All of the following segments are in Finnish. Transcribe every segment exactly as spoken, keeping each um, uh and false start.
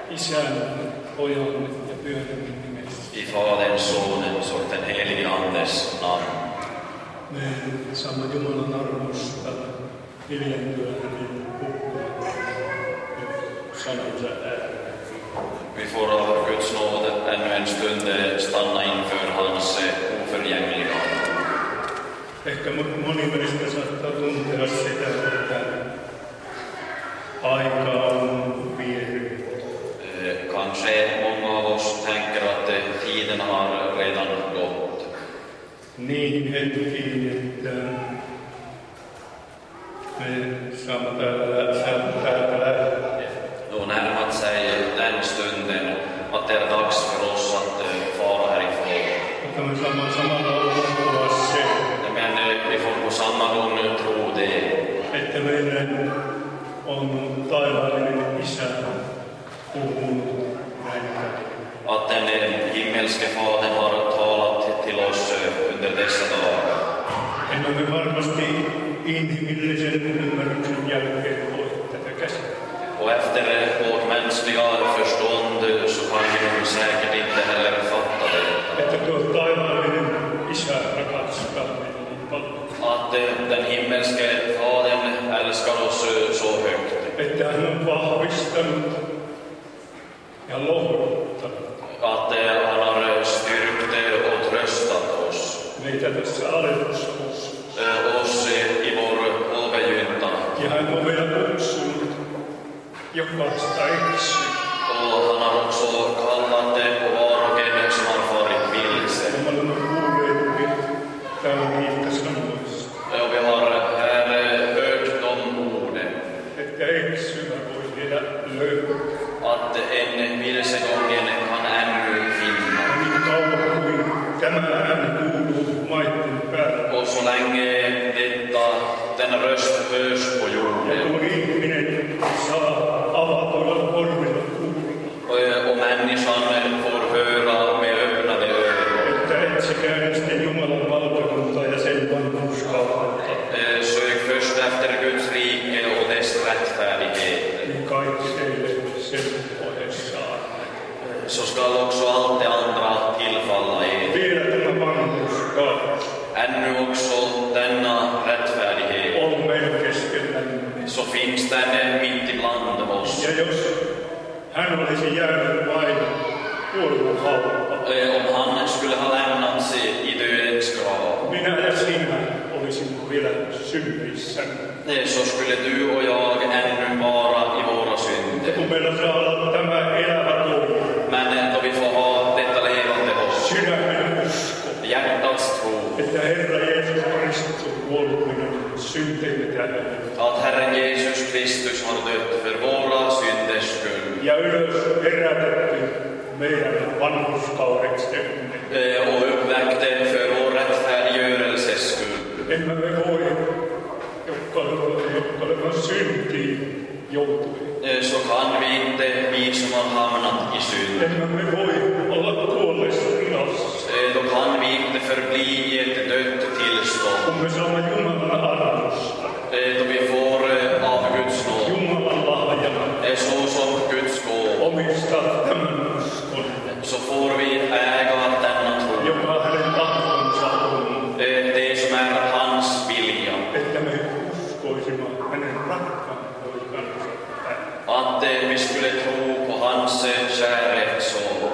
Isän, Pojan ja Pyhän nimessä. I Faderns, Sonens och den helige Andes namn. Me saamme Jumalan armosta hiljentyä hänen puhumaan sanansa ääreen. Vi får av Guds nåd ännu en stund stanna inför hans oförgängliga. Ehkä moni meistä saattaa tuntea sitä, että aika on vienyt. Kanske många av oss tänker att tiden har redan gått. Niin hetkiin, että me saamme täällä, saamme täällä lähteä. Då närmat sig den stunden att det är dags för oss att fara härifrån. Mutta me saamme samalla uskoa se, Men vi får på samma gång tro det. että meidän on taivaallinen Isä puhunut näin. Att den himmelske Fadern har talat till oss under dessa dagar. Emme me varmasti inhimillisen ymmärryksen jälkeen voi tätä käsittää. Och efter vårt mänskliga förstånd så kan vi nog säkert inte heller fatta det. Että tuo taivaallinen Isä rakastaa meitä niin paljon. Att den himmelske Fadern älskar oss så högt. Että hän on vahvistanut ja lohduttanut Att han har styrkt och tröstat oss. meitä tässä alennuskossa. Oss i vår overgynta. Ja hän on vielä kutsunut jokaista eksyä. Och han har också kallat var och en som har farit vilse. Ja me olemme kuulleet täällä niitä sanoista, Och vi har här hört de orden. että eksyä voi vielä löytää. Att en vilsegången kan ännu finna. Ja niin kauan kuin tämä ääni kuuluu maitten päällä. Och så länge detta, denna röst hörs på Ja jorden kun ihminen saa avatuilla korvilla kuulla, och människan får höra med öppnade ögon. että etsikää ensin Jumalan valtakuntaa ja sen vanhurskautta, Sök först efter Guds rike och dess rättfärdighet. niin kaikki teille sen ohessaan. Så skall också allt det andra tillfalla er. Vielä tämä vanhurskaus Ännu också denna rättfärdighet. on meidän keskellämme. Så finns den mitt ibland oss. Ja jos hän olisi jäänyt vain kuolemanhautaan, Om han skulle ha lämnats i dödens grav, minä ja sinä olisimme vielä synnissä. så skulle du och jag ännu vara i våra synder. Kun meillä saa olla tämä elävä toivo, Men då vi får ha detta levande hopp, sydämen usko, hjärtats tro, että Herra Jeesus Kristus on kuollut meidän synteille tähden att Herren Jesus Kristus har dött för våra synders skull ja ylös herätetty meidän vanhurskaudeksemme. och uppväckte för vår rättfärdiggörelses skull. Emme me voi, jotka olemme syntiin joutuneet. Så kan vi inte, vi som har hamnat i synd, Emme me voi olla kuolleessa tilassa, då kan vi inte förbli i ett dött tillstånd. kun me saamme Jumalan armosta, Då vi får av Guds nåd, Jumalan lahjana, så som Guds gåva, omistaa tämän uskon, så får vi äga denna tro. joka hänen tahtonsa on, Det som är hans vilja. että me uskoisimme hänen rakkaan poikansa päin. Att vi skulle tro på hans kärleksson.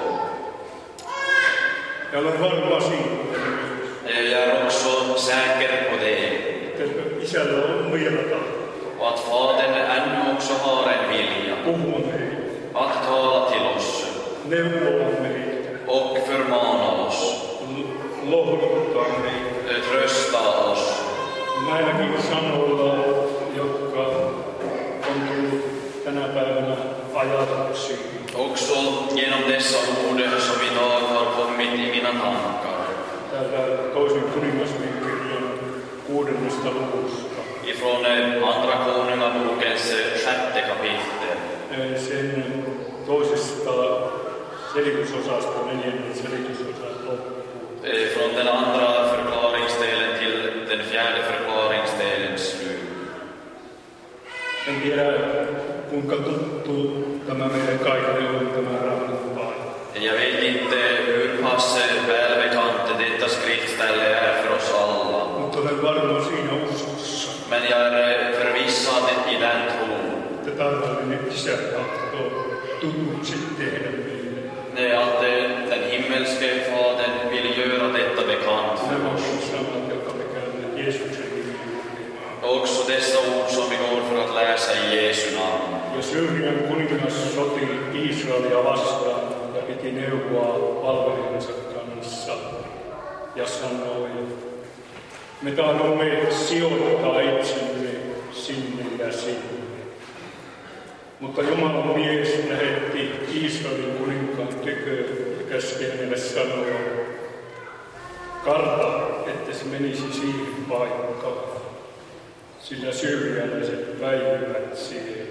Ja olen varma siitä, Jag är också säker på det. että Isällä on vielä tahto Och att Fadern ännu också har en vilja puhua meille, att tala till oss neuvoa meitä, och förmana oss, lohduttaa meitä. trösta oss. Näilläkin sanoilla, jotka on tullut tänä päivänä ajatuksiin. Också genom dessa ord som idag har kommit i mina tankar. Täältä toisen kuningasmiehen kirjan kuudennesta luvusta. Ifrån andra konungabokens sjätte kapitel. Sen toisesta selitysosasta, neljännen selitysosasta loppuun. Från den andra förklaringsdelen till den fjärde förklaringsdelens slut. En tiedä, kuinka tuttu tämä meidän kaikille on inte hur pass välbekant detta skriftställe är för oss alla. Mutta olen varma siinä uskossa. Men jag är förvissad i den tron. Että taivallinen Isä tahtoo tutuksi tehdä meille. Det är att den himmelske Fadern vill göra detta bekant för Nämä oss. sanat, jotka me käymme Jeesuksen nimiin. Också dessa ord som vi går för att läsa i Jesu namn. Ja Syyrian kuningas soti Israelia vastaan ja piti neuvoa palvelijansa kanssa ja sanoi, me tahdomme sijoittaa itsemme sinne ja sinne. Mutta Jumalan mies lähetti Israelin kuninkaan tykö ja käski hänelle sanoa, karta, että se menisi siihen paikkaan, sillä syyrialaiset väijyvät siihen.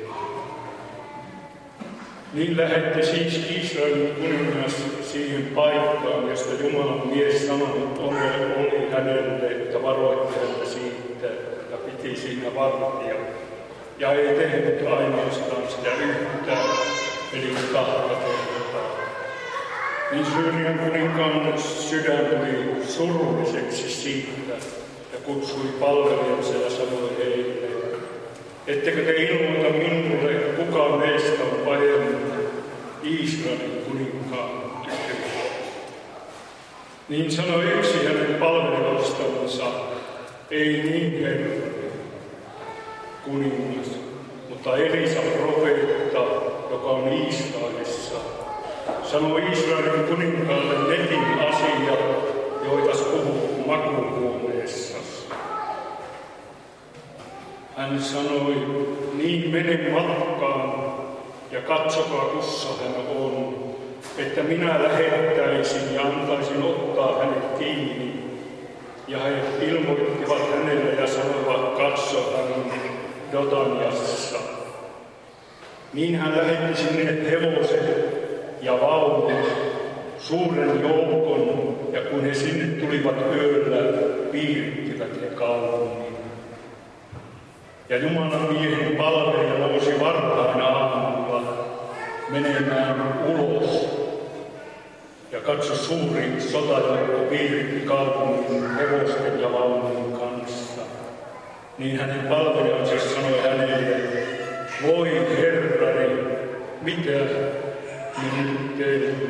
Niin lähetti siis Israelin kuningas siihen paikkaan, josta Jumalan mies sanonut oli hänelle, että varoitti häntä siitä ja piti siinä varttia. Ja ei tehnyt ainoastaan sitä yhtään, eli kahta kertaa. Niin Syyrian kuninkaan sydän tuli surulliseksi siitä ja kutsui palvelijansa ja sanoi heille, ettekö te ilmoita minulle, kuka meistä on pahemmin Israelin kuninkaan tykö. Niin sanoi yksi hänen palvelijoistansa, ei niin herra, kuningas, mutta Elisa profeetta, joka on Israelissa, sanoi Israelin kuninkaalle netin asiat, joita puhuu makuuhuoneessasi. Hän sanoi, niin mene matkaan ja katsokaa, kussa hän on, että minä lähettäisin ja antaisin ottaa hänet kiinni. Ja he ilmoittivat hänelle ja sanoivat, katso, hän on Dotaniassa. Niin hän lähetti sinne hevoset ja vaunut, suuren joukon, ja kun he sinne tulivat yöllä, piirittivät he kaupungin. Ja Jumalan miehen palvelija nousi varhain aamulla menemään ulos. Ja katso, suuri sotajoukko piiritti kaupungin hevosten ja vaunujen kanssa. Niin hänen palvelijansa sanoi hänelle, voi Herrani, mitä me nyt teemme?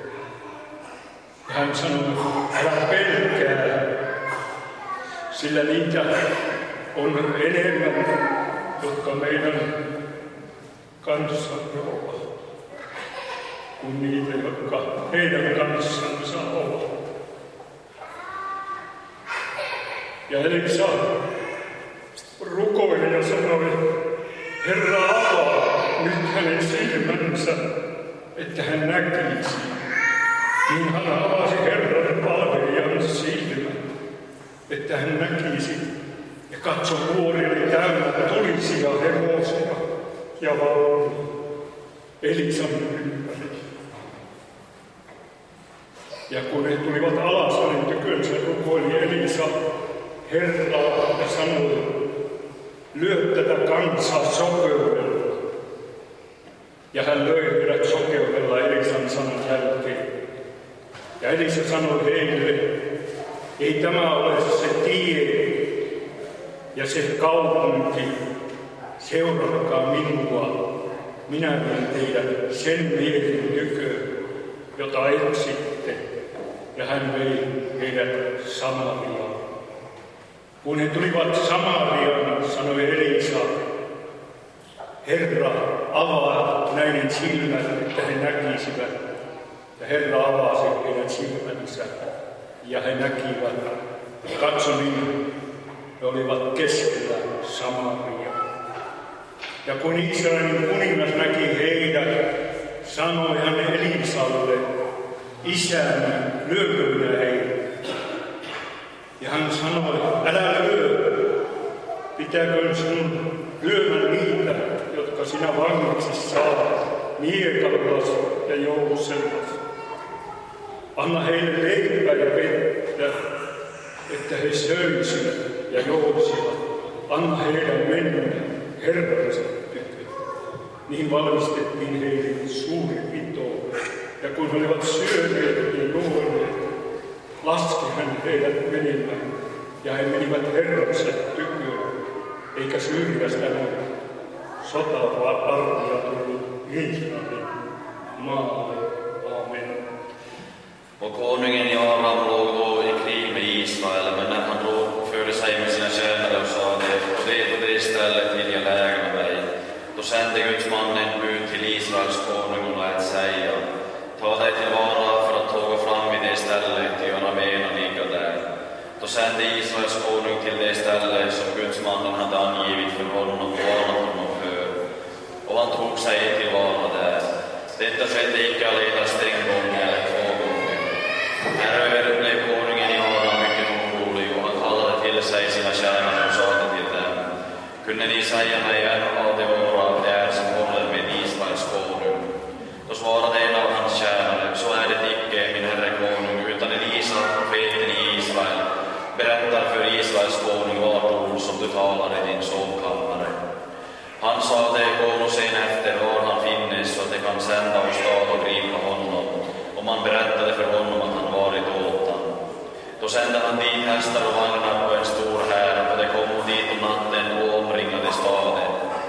Ja hän sanoi, älä pelkää, sillä niitä on enemmän, jotka meidän kanssamme ovat, kuin niitä, jotka heidän kanssansa ovat. Ja Elisa rukoili ja sanoi, Herra, avaa nyt hänen silmänsä, että hän näkisi. Niin hän avasi Herran palvelijan silmät, että hän näkisi. Ja katso, vuori oli täynnä tulisia hevosia ja vaunuja Elisan ympäri. Ja kun he tulivat alas hänen tykönsä, rukoili Elisa Herraa ja sanoi, lyö tätä kansaa sokeudella. Ja hän löi heidät sokeudella Elisan sanan jälkeen. Ja Elisa sanoi heille, ei tämä ole se tie ja se kaupunki, seuratkaa minua, minä vien teidät sen miehen tyköön, jota etsitte. Ja hän vei heidät Samariaan. Kun he tulivat Samariaan, sanoi Elisa, Herra, avaa näiden silmät, että he näkisivät. Ja Herra avasi heidän silmänsä, ja he näkivät. Katso, niin he olivat keskellä Samariaa. Ja kun Israelin kuningas näki heidät, sanoi hän Elisalle, isäni, lyökö minä heidät? Ja hän sanoi, älä lyö, pitääkö sinun lyömän niitä, jotka sinä vangiksi saat, miekallas ja jousellas. Anna heille leipää ja vettä, että he söisivät ja jousisivat. Anna heidän mennä Herransa tykö. Niin valmistettiin heille suuri pito Ja kun he olivat syöneet ja juoneet, laski hän heidät menemään, ja he menivät Herransa tyköön, eikä Syyriasta näy sotaarmia tullut Israelin maalle. Amen. Och konungen Joram låg då i krig med Israel, men när han då förde sig med sina tjänare och sa det, på det och det stället vill jag lägra mig, då sände Guds mannen bud till Israels konung och lät säga, ta dig tillvara för att tåga fram i det stället, ty arameerna ligga där. Då sände Israels konung till det stället som Guds mannen hade angivit för honom och varnat honom för, och han tog sig tillvara där. Detta skedde icke allenast en gång eller två gånger. Häröver blev konungen i Aram mycket orolig, och han kallade till sig sina tjänare och sa till dem, kunde ni säga mig en av de våra det är som håller med Israels konung? Då svarade en av hans tjänare, så är det icke, min herre konung, utan Elisa, profeten i Israel, berättar för Israels konung vart ord som du talar i din sovkammare. Han sade, gå och sen efter var han finnes, så att de kan sända och stad och gripa honom. Och man berättade för honom att han varit åtan. Då sände han dit hästar och vagnar på en stor här, och de kom dit om natten och omringade staden.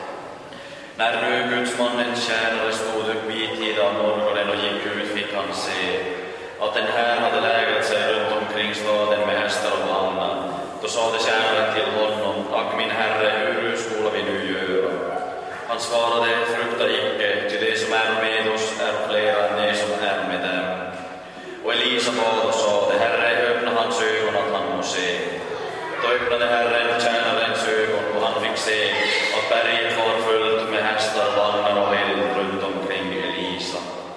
När nu gudsmannens tjänare stod upp vid tid av morgonen och gick ut, fick han se att den här hade lägrat sig runt omkring staden med hästar och vagnar. Då sade tjänaren till honom, ack min herre, hur skulle vi nu göra? Han svarade, frukta icke, ty det som är med oss är flera än det som är med dem. Och Elisa bad och sade, herre, öppna hans ögon att han må se. Då öppnade Herren tjänarens ögon, och han fick se att berget var fullt med hästar, vagnar och eld runt omkring Elisa.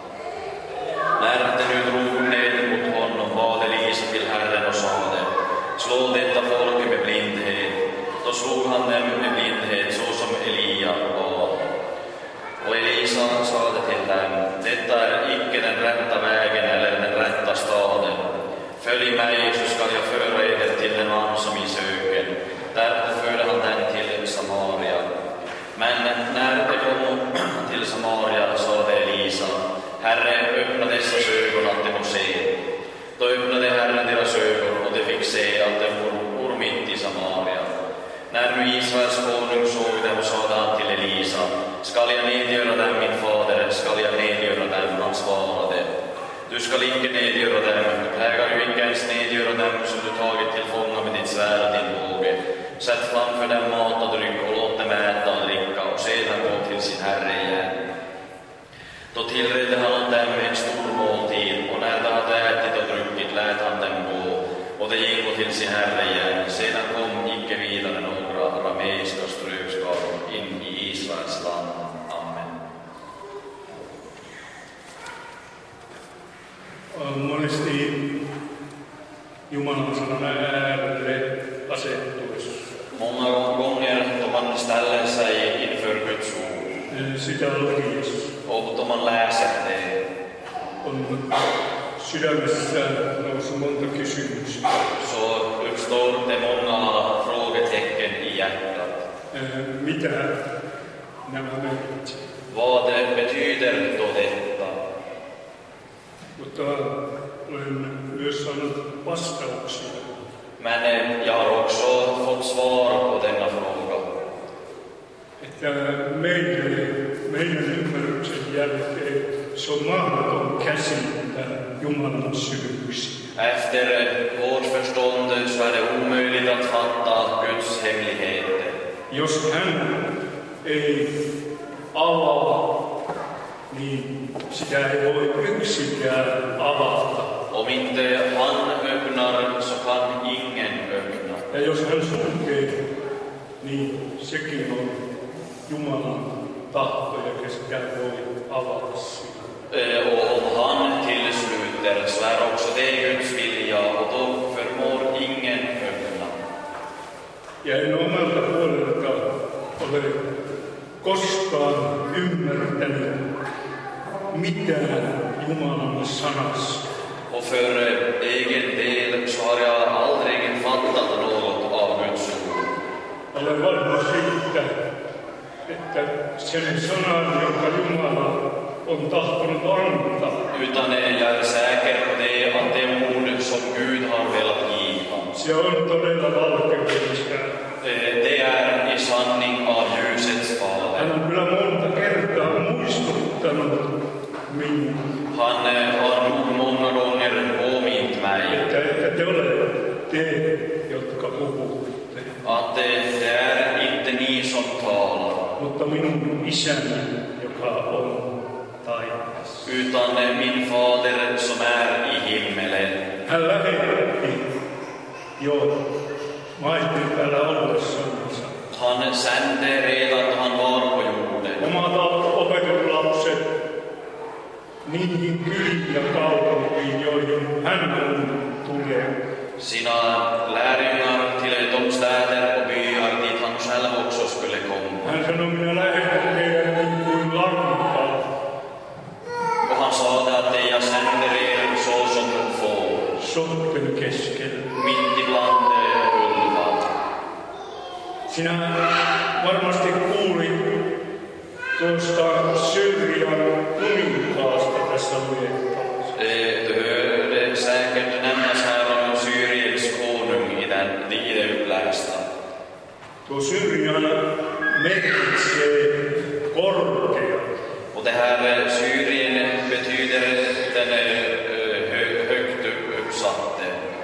När det nu drog ned mot honom bad Elisa till Herren och sade, slå detta folk med blindhet. Då slog han dem med blindhet så som Elia bad. Och Elisa sade till dem, detta är icke den rätta vägen eller den rätta staden. Följ mig, så skall jag föra er till den man som I söker. Därför förde han den till Samaria. Men när det kom till Samaria sade Elisa, Herre, öppna dessa ögon att de må se. Då öppnade Herren deras ögon, och de fick se att de bor mitt i Samaria. När nu Israels konung såg dem, sade han till Elisa, skall jag nedgöra dem, min fader, skall jag nedgöra dem? Han svarade, du skall icke nedgöra dem, ägar du icke ens nedgöra dem som du tagit till fånga med ditt svärd och din båge. Sätt framför dem mat och dryck och låt dem äta och dricka och sedan gå till sin herre igen. Då tillredde han åt dem en stor måltid, och när de hade ätit och druckit lät han dem gå, och de gick till sin herre igen. Sedan kom icke vidare några arameiska strökskaror in i Israels land. Amen. Monesti Jumalan sanan äärelle asettuessa. Många gånger då man ställer sig inför Guds ord, sitä lukiessa och då man läser det, on sydämessä nousi monta kysymystä. så uppstår det många frågetecken i hjärtat. Mitä nämä merkitsevät? Vad betyder då detta? Mutta olen myös saanut vastauksia. Men jag har också fått svar på denna fråga. Että meidän, meidän ymmärryksen jälkeen se on mahdoton käsittää Jumalan syyksi. Efter vårt förstånd så är det omöjligt att fatta Guds hemligheter. Jos hän ei avaa, niin sitä ei voi yksikään avata. Om inte han öppnar så kan ingen öppna. Ja jos hän sulkee, niin sekin on Jumalan tahto, ja sitä voi avata sitä. Och om han tillsluter så är också det Guds vilja, och då förmår ingen öppna. Ja en omalta puolelta ole koskaan ymmärtänyt mitään Jumalan sanassa. Och för egen del så har jag aldrig fattat något av Guds ord. Olen varma siitä, että sen sanan, jonka Jumala on tahtonut antaa, utan jag är säker på det att det ord som Gud har velat ge honom. Se on todella valkeudellista. Det är i sanning av ljusets fader. Hän on kyllä monta kertaa muistuttanut minua. Han har nog många gånger påmint mig Että, että te olette te, jotka puhutte. att det är inte ni som talar, Mutta minun isäni, joka on taivaassa. utan min fader som är i himmelen. Hän lähetti jo maitten päällä ollessansa Han sände redan då han var på jorden omat opetuslapset niihin kyliin ja kaupunkiin, joihin hän on tullut. sina lärjungar till de städer och byar dit han själv också skulle komma. Hän sanoi, minä lähetän teidät niin kuin lankaa. Och han sa det att jag sänder er så som får, Sotken keskellä. mitt ibland ulvar. Sinä varmasti kuulit tuosta Syyrian kuninkaasta tässä luettavassa. Du hörde säkert nämnas här om Syriens konung i, den, i det upplästa. Tuo Syyrian merkitsee korkea. Och det här Syrien betyder den hö, högt uppsatte.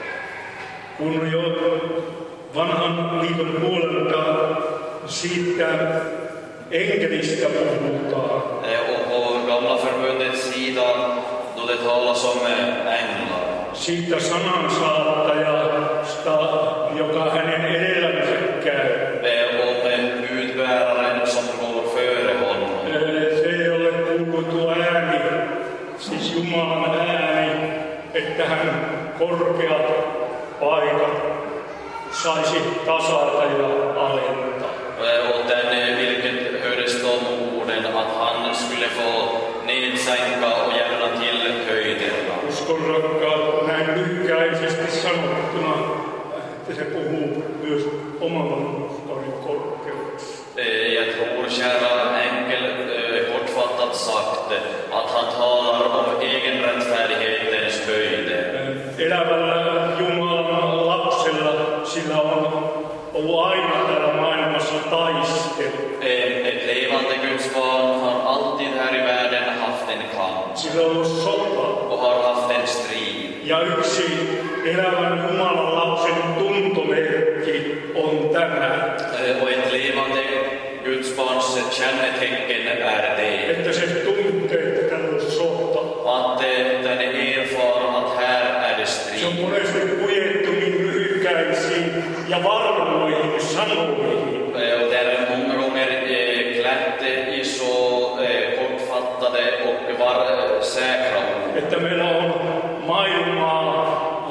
Kun jo vanhan liiton puolelta siitä enkelistä puhutaan, Och på gamla förbundets sida då det talas om änglar. siitä sanansaatajasta, joka hänen edellänsä käy. Om budbäraren som går före honom. Se ei ole kuullut tuo ääni, siis Jumalan ääni, että hän korkeat paikat saisi tasata ja alentaa. Och den vilket hördes de orden att han skulle få nedsänka och jämna till höjderna. Uskon rakkaat, näin lyhkäisesti sanottuna, että se puhuu myös oman uskoni korkeudesta. Jag tror, kära enkel, kortfattat sagt, att han talar om egenrättfärdighetens höjder. Elävällä Jumalan lapsella sillä on ollut aina täällä maailmassa taistelu. Ett levande Guds barn har alltid här i världen haft en kamp Sillä on ollut sota. och har haft en strid. Ja yksi elävän Jumalan lapsen tuntomerkki on tämä, Och ett levande Guds barns kännetecken är det. että se tuntee, että täällä on sota. Att den erfar att här är det Se on strid. monesti pujettu niin lyhykäisiin ja varmoihin sanoihin. Och den är många gånger klätt i så kortfattade och var säkra ord. Että meillä on maailmaa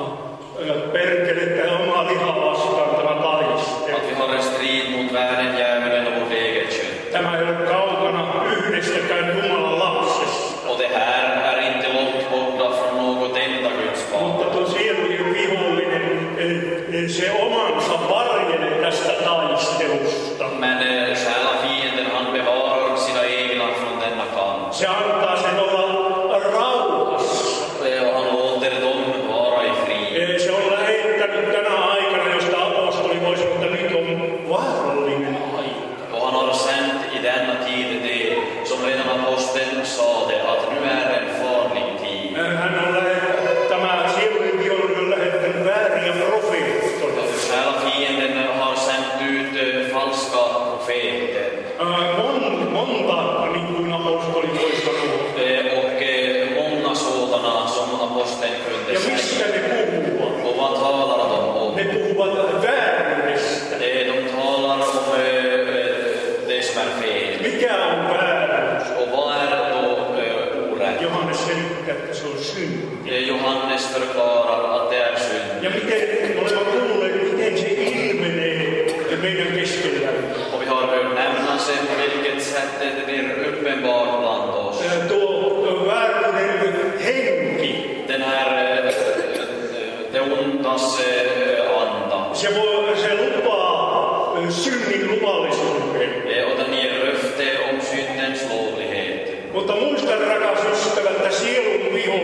perkelettä omaa lihaa vastaan tämä taistelu. Att vi har en strid mot världen, djävulen och vårt eget kött. Tämä ei ole kaukana yhdestäkään Jumalan lapsesta. Och det här är inte långt borta från något enda Guds Mutta barn. tuo sielujen vihollinen, eh, se omansa varjelee tästä taistelusta. Men själafienden, han bevarar sina egna från denna kamp. Se antaa sen olla rauhassa. Och han låter dem vara i frid. Eh, Se on lähettänyt tänä aikana, josta apostoli voisi sanoa, että nyt on vaarallinen aika. Och han har sänt i denna tid det som redan aposteln sade, att nu är en farlig tid. Eh, Hän on lähettänyt, tämä sielujen vihollinen on lähettänyt vääriä profeettoja. Själafienden har sänt ut eh, falska profeter. Eh, Mon, monta, niin kuin apostoli voi sanoa. Eh, Och eh, många sådana som aposteln kunde Ja mistä säga. ne puhuvat? Och vad talar de om? Ne puhuvat vääryydestä. Eh, De talar om eh, det som är fel. Mikä on vääryys? Och vad är då eh, orätt? Johannes selittää, että se on synti. Eh, Johannes förklarar att det är synd. Ja miten me olemme kuulleet, miten se ilmenee meidän keskellämme. Och vi har hört nämnas på vilket sätt det blir uppenbart bland oss. Ää, Tuo vääryyden henki, Den här eh, det ondas eh, anda. se, voi, se lupaa ää, synnin luvallisuuden. Eh, Och den ger löfte om syndens lovlighet. Mutta muista, rakas ystävä, että sielun viho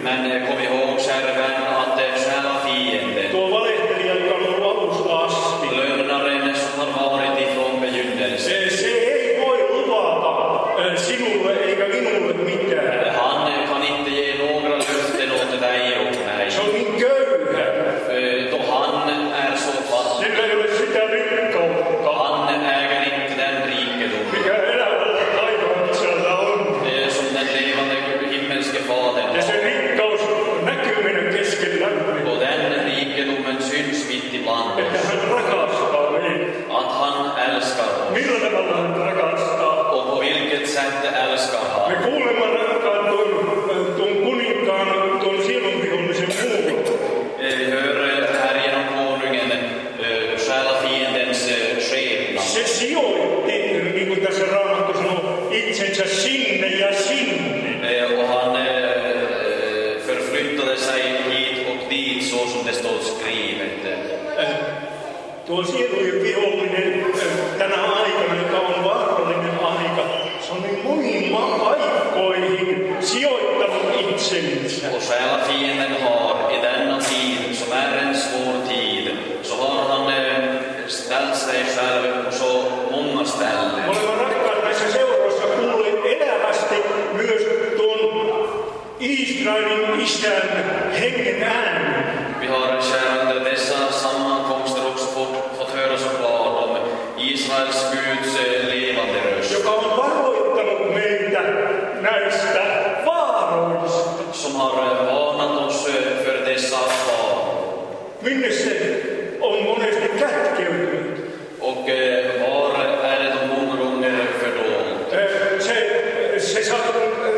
Men kom ihåg, kära vän, att stjäla fienden. Tuo valehtelija, joka on ollut alusta asti. Lögnaren som har varit ifrån begynnelsen. Se, se ei voi luvata eh, sinulle eikä minulle mitään. Han kan inte ge några löften åt dig och mig. Se on niin köyhä. Eh, Då han är så fattig. Sillä ei ole sitä rikkautta, Han äger inte den rikedom mikä elävällä taivaansella on. eh, som den levande himmelske Fadern Ja se har. rikkaus näkyy meidän keskellämme. Och den rikedomen syns mitt ibland Että oss. hän rakastaa meitä. Att han älskar oss. Millä tavalla hän rakastaa? Och på vilket sätt älskar Me han. kuulemme rakkaan tuon, tuon kuninkaan, tuon sielunvihollisen muut. Eh, Vi hör här genom konungen eh, stjäla fiendens eh, skepnad. Se sijoitti, niin kuin tässä Raamattu sanoo, itsensä sinne ja sinne. Eh, Och han eh, förflyttade sig hit och dit så som det står skrivet. Äh, Tuo sielujen vihollinen äh, tänä aikana, joka on vaarallinen aika, se on niin moniin maan paikkoihin sijoittanut itsensä. Och stjäla fienden har i denna tid, som är en svår tid, så har han eh, ställt sig själv på så många Me ställen. olemme rakkaat näissä seuroissa kuulleet elävästi myös tuon Israelin isän hengen äänen. Vi har kära under dessa sammankomster också fått, fått höra så klart om Israels Guds eh, levande röst, Joka on varoittanut meitä näistä vaaroista. som har eh, varnat oss eh, för dessa faror. Minne se on monesti kätkeytynyt. Och eh, var är det de många gånger fördolt? Eh, Se, se, saa,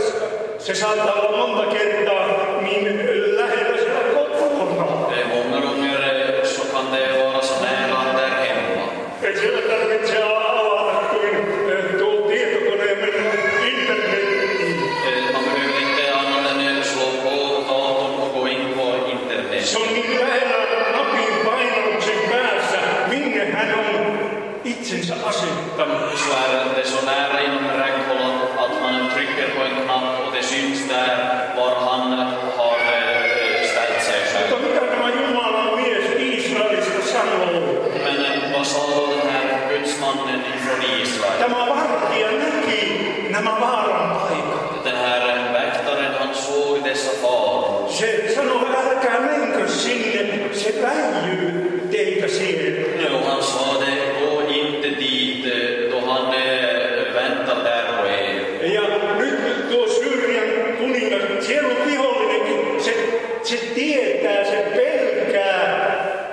se saattaa olla monta kertaa niin lähellä siellä kotona. Eh, Många gånger eh, så kan det vara så nära där hemma. Ei siellä tarvitse avata kuin eh, tuo tietokone ja mennä internetiin. Eh, Man behöver inte annat än slå på datorn och gå in på internet. Se on niin lähellä napin painalluksen päässä, minne hän on itsensä asettanut. Så är det så nära inom räckhåll att man trycker på en knapp och det syns där var han har eh, ställt sig Mutta själv. mitä tämä Jumalan mies Israelista sanoo? Men eh, vad sa då den här gudsmannen ifrån Israel? Tämä vartija näki nämä vaaran paikat. Den här eh, väktaren, han såg dessa faror. Se sanoo, älkää menkö sinne, se väijyy teitä siellä. Och han sa det, gå inte dit eh, då han eh, väntar där på er. Ja nyt tuo Syyrian kuningas, siellä on vihollinenkin, se, se tietää, se pelkää.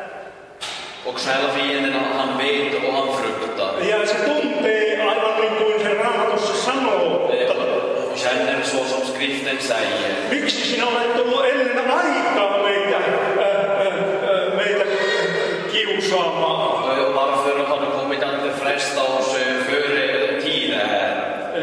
Och själva fienden, han vet och han fruktar. Ja se tuntee aivan niin kuin se Raamatussa sanoo. Eh, och känner så som skriften säger. Miksi sinä olet tullut ennen aikaa meitä, äh, äh, äh, meitä kiusaamaan? Och varför har du kommit att fresta oss eh, före tiden här?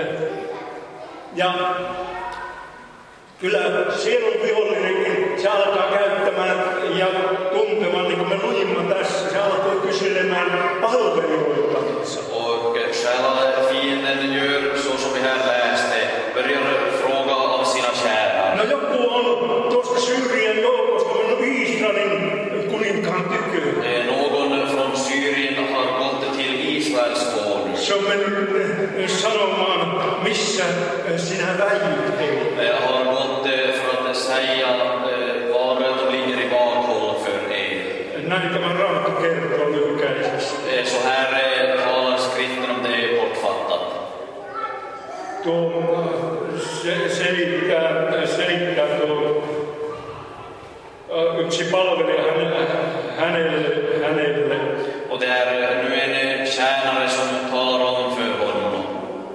Ja kyllä sielun vihollinenkin, se alkaa käyttämään ja tuntemaan, niin kuin me luimme tässä, se alkaa kyselemään palvelijoitansa. Och själva fienden gör så som vi här läste, börjar fråga av sina kära. No joku on tuosta Syyrian joukosta mennyt Israelin kuninkaan tykö. Eh, Någon från Syrien har gått till Israels konung. Se on mennyt sanomaan, missä sinä väijyt heitä. Eh, Har gått eh, för att säga eh, var de ligger i bakhåll för er. Näin tämä Raamattu kertoo lyhykäisesti. Eh, Så här eh, talar skriften om det kortfattat. Tuo se, selittää, selittää tuo ö, yksi palvelija hänelle, hänelle, hänelle. Och det är nu en tjänare som talar om för honom.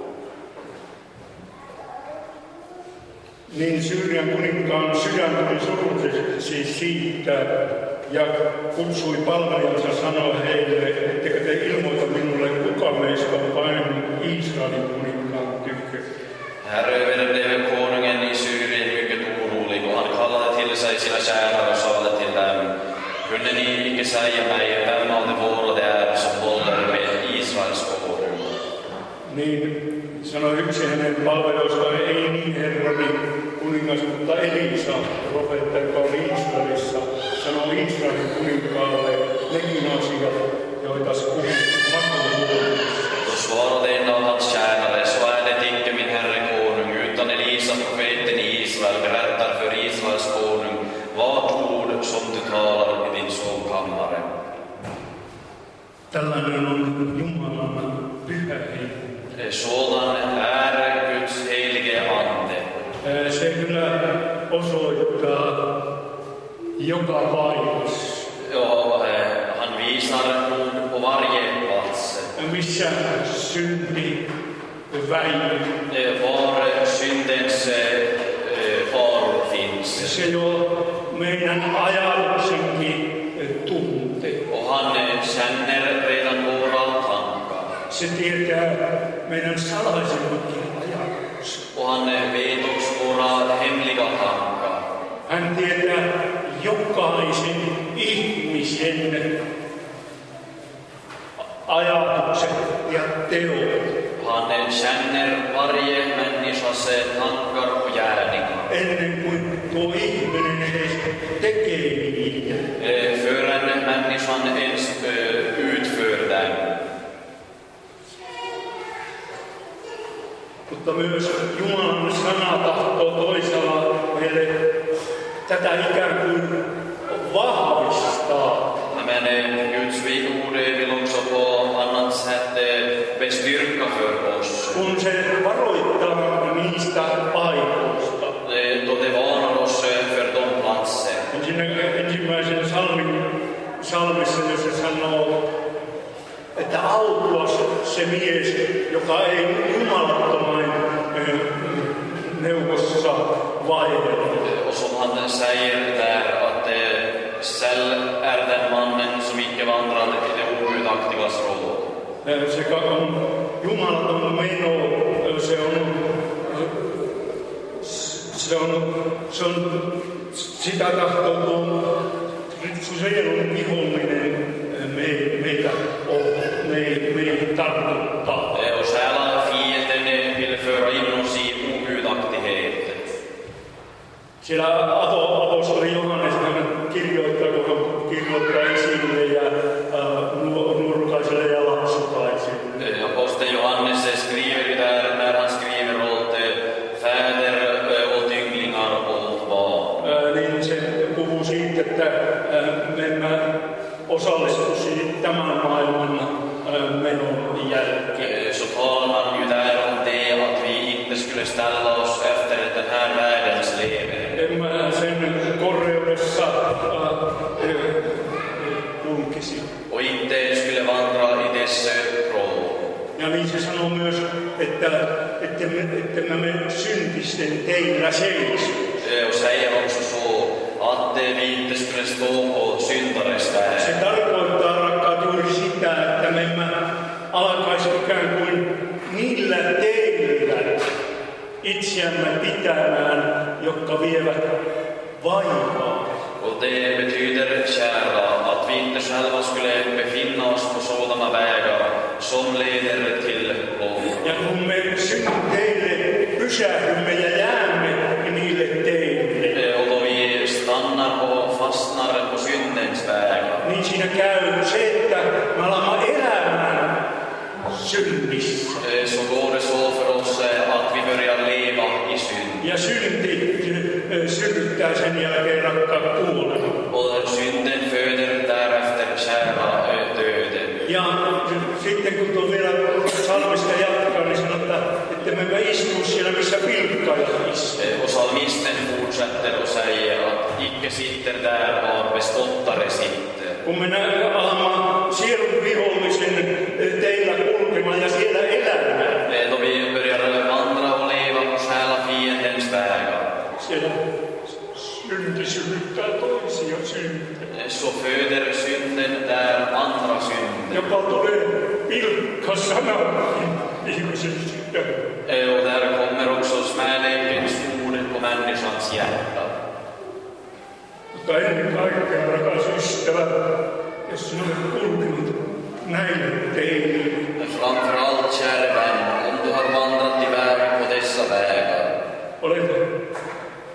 Niin Syyrian kuninkaan sydän tuli surulliseksi siitä ja kutsui palvelijansa sanoa heille, ettekö te ilmoita minulle, kuka meistä on painunut Israelin kuninkaan tykö. Här överlevde konungen i Syrien mycket orolig och han kallade till sig sina kära och sade till dem: Kunde ni icke säga mig vem av de våra det är som håller med Israels konung? Niin sanoi yksi hänen palvelijoistaan, ei niin herrani, kuningas, mutta Elisa, profeetta, joka oli Israelissa, sanoi Israelin kuninkaalle nekin asiat, joita se puhui makuuluudessa. Då svarade en av hans tjänare, så är det icke min herre konung, utan Elisa, profeten i Israel, berättar för Israels konung vad ord som du talar i din sovkammare. Tällainen on Jumalan pyhä henki. Sådan är Guds helige ande. Se kyllä osoittaa joka paikassa. Ja, han visar ord på varje plats. Missä synti väistyy. Var syndens faror finns. Se jo meidän ajatuksenkin tuntee. Och han känner redan våra tankar. Se tietää meidän salaisimmatkin ajatukset. Och han vet också våra hemliga tankar. Hän tietää jokaisen ihmisen ajatukset ja teot. Han känner varje människas tankar och gärningar. Ennen kuin tuo ihminen edes tekee niitä. Förrän människan ens utför dem. Mutta myös Jumalan sana tahtoo toisella meille tätä ikään kuin vahvistaa. Men Guds ord vill också på annat sätt bestyrka för oss. Kun se varoittaa niistä paikoista. Då det varnar oss för de platser. Ensimmäisen salmin, salmissa, jos se sanoo, että autuas se mies, joka ei jumalattoman neuvossa vaihdellut. Och som han säger där att säll är den mannen som icke vandrar i det ogudaktigas råd. Se on jumalaton meno, se on, se on, se on sitä tahtoo tuo sielun vihollinen me, meitä me, me tarkoittaa. Och själa fienden vill föra in oss i ogudaktighet. Siellä apostoli Johannes kirjoittaa, kun hän kirjoittaa esille ja uh, nurkaiselle ja lapsutaisille. Apostel Johannes skriver där när han skriver åt fäder och ynglingar och åt barn. Niin se puhuu siitä, että me emme osallistuisi tämän maailman menon jälkeen. Så talar han ju där om det att vi inte skulle ställa oss efter den här världens leven. Emme sen korreudessa kulkisi. Och inte skulle vandra i dess råd. Ja niin se sanoo myös, että, että, me, että me syntisten teillä seiso. Och säger också så att vi inte skulle stå på syndares väg. Se tarkoittaa, rakkaat, juuri sitä, että me emme alkaisi ikään kuin niillä teillä itseämme pitämään, jotka vievät vaivaa. Och det betyder, kära, att vi inte själva skulle befinna oss på sådana vägar som leder till lov. Ja kun me synteille pysähdymme ja jäämme niille teille, Och då vi stannar och fastnar på syndens vägar, niin siinä käy se, että me alamme elämään synnissä. så går det så för oss att vi börjar leva i synd. Ja synti synnyttää sen jälkeen, rakkaat, kuoleman. Och synden föder därefter, kära, döden. Ja sitten kun tuo vielä salmista jatkaa, niin sanotaan, että me emme istu siellä, missä pilkkajat istuu. Och salmisten fortsätter och säger att icke sitter där var beskottare sitter. Kun me alamme sielun vihollisen teillä kulkemaan ja siellä elämään. Då vi börjar vandra och leva på själa fiendens vägar. Siellä synti synnyttää toisia syntejä. Så föder synden där andra synder. Jopa tulee pilkkasanakin ihmisen sydän. Och där kommer också smälekens ord på människans hjärta. Mutta ennen kaikkea, rakas ystävä, jos sinä olet kulkenut näille teille. Framför allt, kära vän, om du har vandrat iväg på dessa vägar. Olet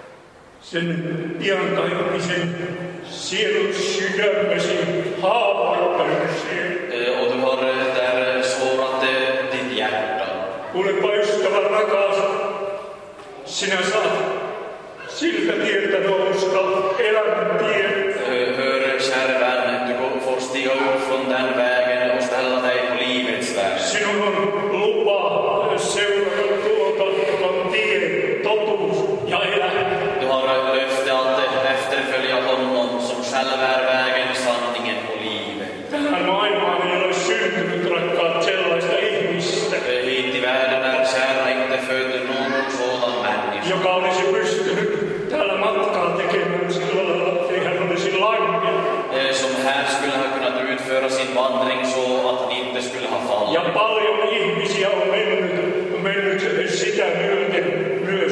sen iankaikkisen sielun sydämesi haavoittanuksia. Och du har där sårat ditt hjärta. Kuulepa ystävä rakas, sinä saat siltä tieltä nousta elämän tien. Hör kära vän, du får stiga upp från den vägen och ställa dig på livets väg. Sinun on lupa seurata tuota tuon tien, totuus ja elämä. Du har löfte att efterfölja honom som själv är vägen, sanningen och livet. Tähän maailmaan ei ole syntynyt, rakkaat, sellaista ihmistä, Hit i världen är kära inte född någon sådan människa joka olisi pystynyt täällä matkaa tekemään sillä lailla, että ei hän olisi langennut. som här skulle ha kunnat utföra sin vandring så att han inte skulle ha Ja fallit. paljon ihmisiä on mennyt, mennyt sitä myöten myös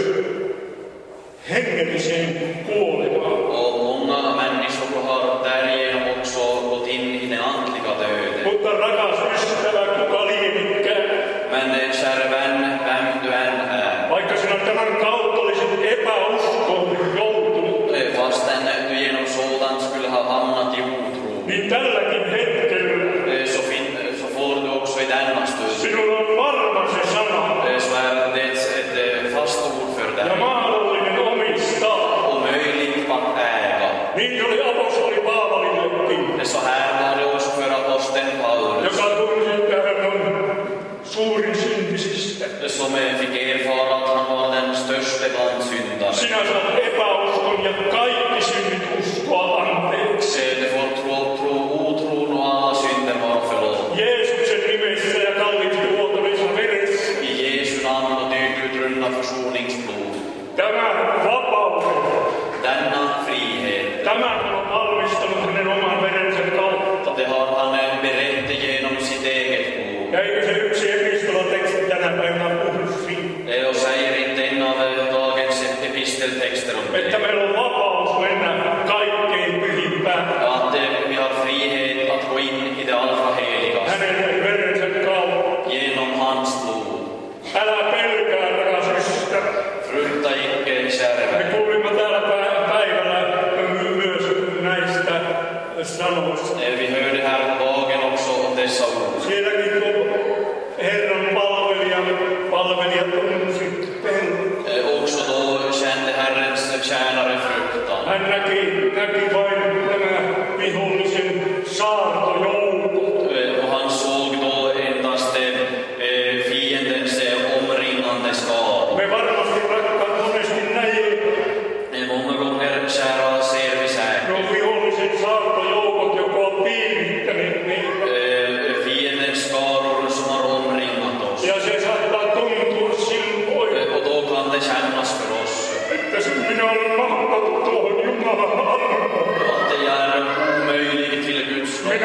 hengelliseen kuolemaan. Och många människor har därigenom också gått in i den andliga döden. Mutta rakas ystävä, kuka lienikään, Men kära vän, vem du än är, vaikka sinä tämän kautta olisit epäuskoon joutunut, fastän du genom sådant skulle ha hamnat i otro, niin tälläkin hetkellä så, fin, så får du också i denna stund, sinulla on varma se sana så är det ett fast ord för ja dig mahdollinen omistaa. och möjligt att äga. Niin oli apostoli Paavalillekin, Så här var det också för aposteln Paulus, joka tunsi, että hän on suurin syntisistä. som fick erfara att han var den största bland syndare. Sinä saat epäuskon ja kaikki synnit uskoa anteeksi. Du får tro, tro otron och alla synder var förlåtna. Jeesuksen nimessä ja kalliisti vuotavissa veressä. I Jesu namn och dyrt utrunna försoningsblod. Tämä vapauden, Denna frihet, tämä on valmistanut hänen oman verensä kautta. det har han berett genom sitt eget blod. Ja eikö se yksi epistolateksti tänä päivänä puhu siitä, Och säger inte en av dagens episteltexter om että det. meillä on vapaus mennä kaikkein pyhimpään Att vi har frihet att gå in i det allra heligaste hänen verensä kautta. genom hans blod. Älä pelkää, rakas ystävä. Frukta icke, kära Me vän. kuulimme täällä pä- päivällä myös näistä sanoista. Vi hörde här på dagen också om dessa ord. Sielläkin tuo Herran palvelijan palvelijat tunsivat pelkoa. Också då kände Herrens tjänare fruktan. Hän näki, näki vain nämä vihollisen saartojoukot. Och han såg då endast eh, fiendens eh, omringande skara. Me varmasti rakkaat monesti näin. Många gånger, kära, ser vi Ne säkert on vihollisen saartojoukot, joka on piirittänyt meitä. eh, fiendens skaror som har omringat oss. Ja se saattaa tuntua silloin, Eh, Och då kan det kännas för oss että se minä olen mahtunut tuohon Jumalan armoon. att det är omöjligt till Guds nåd. Minä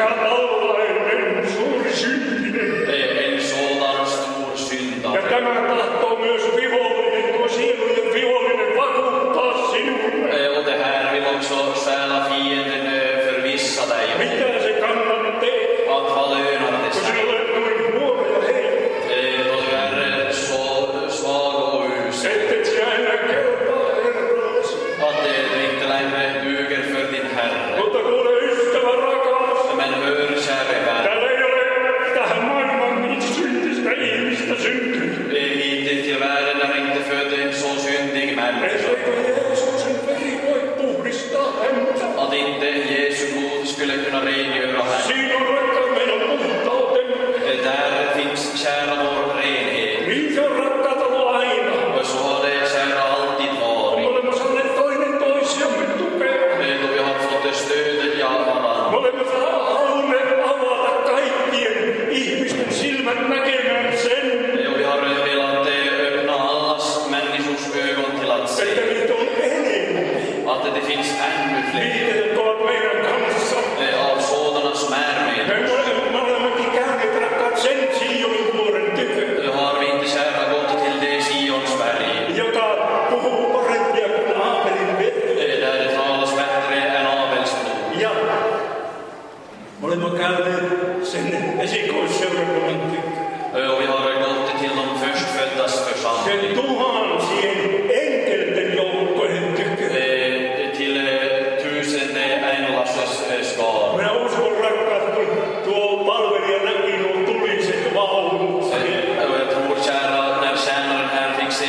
olen suuri syntinen. Eh, En sådan stor Ja syndare. tämä tahtoo myös vihollinen, tuo sielujen vihollinen vakuuttaa sinulle. Eh, Och det här vill också stjäla fienden eh, förvissa dig om Mitä se kannattaa, att vad lönar det kun sig. sinä olet noin huono ja heikko? Eh, Då du är eh, så svag och usel. Ettet sinä enää kelpaa Herrallesi. Att eh, du inte längre duger för din Herre. Mutta kuule ystävä rakas, Men hör, käre vän, täällä ei ole tähän maailmaan niin syntistä ihmistä syntynyt. eh, hit till världen är inte född en så syndig människa. Eikö Jeesuksen veri voi puhdistaa häntä? Att inte Jesu blod skulle kunna rengöra henne. Siinä on rakkaan meidän puhtautemme. Eh, Där finns, kära, vår renhet. Niin se on rakkaata ollut aina. Och så har det, kära, alltid Me varit. olemme saaneet toinen toisiamme tukea. Eh, Då vi har fått stödet ja Me varandra. olemme halunneet avata kaikkien ihmisten silmät näkemään sen, Eh, Och vi har velat eh, öppna allas människors ögon till att että se niitä on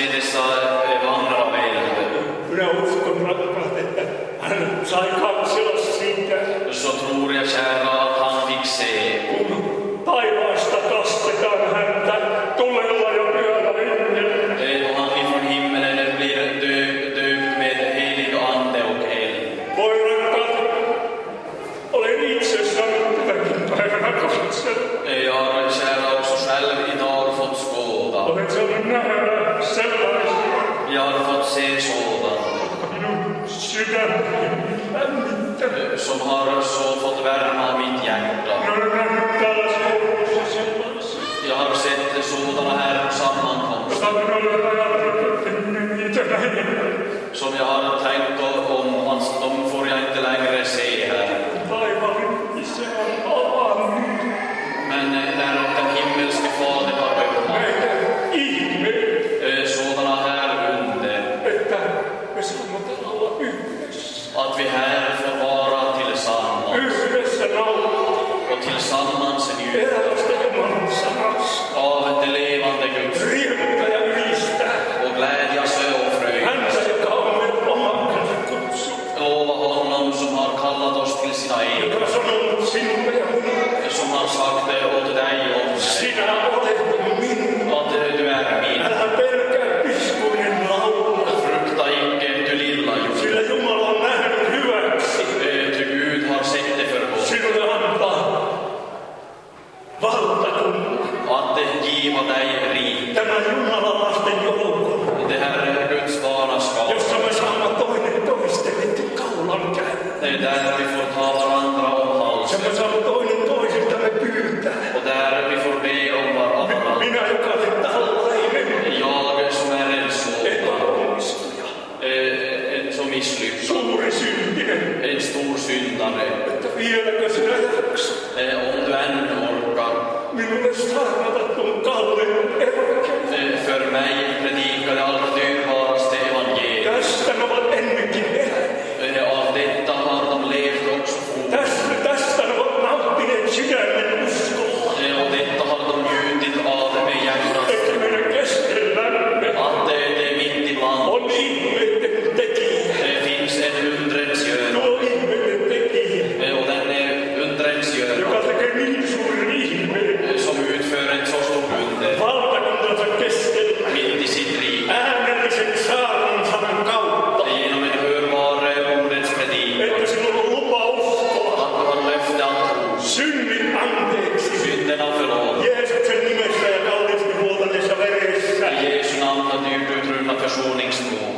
dessa vandrarvägar. Minä uskon, rakkaat, että hän sai katsella siitä, Så tror jag, kära, att han fick se. kun taivaasta kastetaan häntä tulella ja pyhällä hengellä. Eh, Och han ifrån himmelen blir dö- döpt med helig ande och eld. Voi rakkaat, olen itse saanut tämäkin päivänä katsella. Eh, Jag har, kära, också själv idag fått skåda. Olen saanut nähdä sellaisia, Jag har fått se sådant minun sydämeni lämmittänyt. som har så fått värma mitt hjärta. Minä olen nähnyt tällaisia koulussa sellaisia, Jag har sett sådana här sammankomster jota minä olen ajatellut, että minä niitä näin. som jag har tänkt om, att de får jag inte längre se här. Taivaan isä on avannut Men eh, när den himmelske Fader har öppnat meitä ihmeet, eh, sådana här under, että me saamme täällä olla yhdessä. att vi här får vara tillsammans Yhdessä nauttia och tillsammans njuta elävästä Jumalan sanasta. av det levande Guds Riemtä ja ylistää och glädjas och fröjd. häntä, joka on meidän omakansa kutsunut, Lova honom som har kallat oss till sina egna, joka sanoo sinulle ja minulle, som har sagt det åt dig och mig, sinä olet minun. att du är min. Älä pelkää piskuinen laulu, Frukta icke, du lilla jord. sillä Jumala on nähnyt hyväksi Eh, Ty Gud har sett det för oss, sinulle antaa valtakunnan. att giva dig rik. Tämän Jumalan lasten joukon, Det här är Guds barnaskap, jossa me saamme toinen toistemme kaulan käydä. det är där vi får ta varandra om Ja halsen me saamme toinen toisiltamme pyytää. och där vi får be om varandra. Minä, joka olen tällainen, Jag som är en sådan, epäonnistuja, eh, en som misslyckas, suuri syntinen, en stor syndare. että vieläkö sinä jaksat Eh, Om du än orkar, minulle saarnata tuon kalleen evankeliin. eh, för mig predika det allra dyrbaraste evangeliet. Tästä ne ovat ennenkin eläneet. Eh, Av detta har de levt också fort. Tästä, tästä ne ovat nauttineet sydämen uskolla. Eh, Och detta har de njutit av med hjärtat. Että meidän keskellämme Att det, det är mitt ibland on ihmeiden tekijä. eh, finns en undrens görare. Tuo ihmeiden tekijä, Eh, Och den är undrens görare, joka tekee niin suuren ihmeen eh, som utför ett så stort under valtakuntansa keskellä. mitt i sitt rike. Äänellisen saarnan sanan kautta, Genom en hörbar ordets predikan. että sinulla on lupa uskoa. Att du har löfte att tro. Synnin anteeksi. Synderna förlåt. Jeesuksen nimessä ja kalliisti vuotaneessa veressä. I Jesu namn har dyrt utrunna försoningsblod.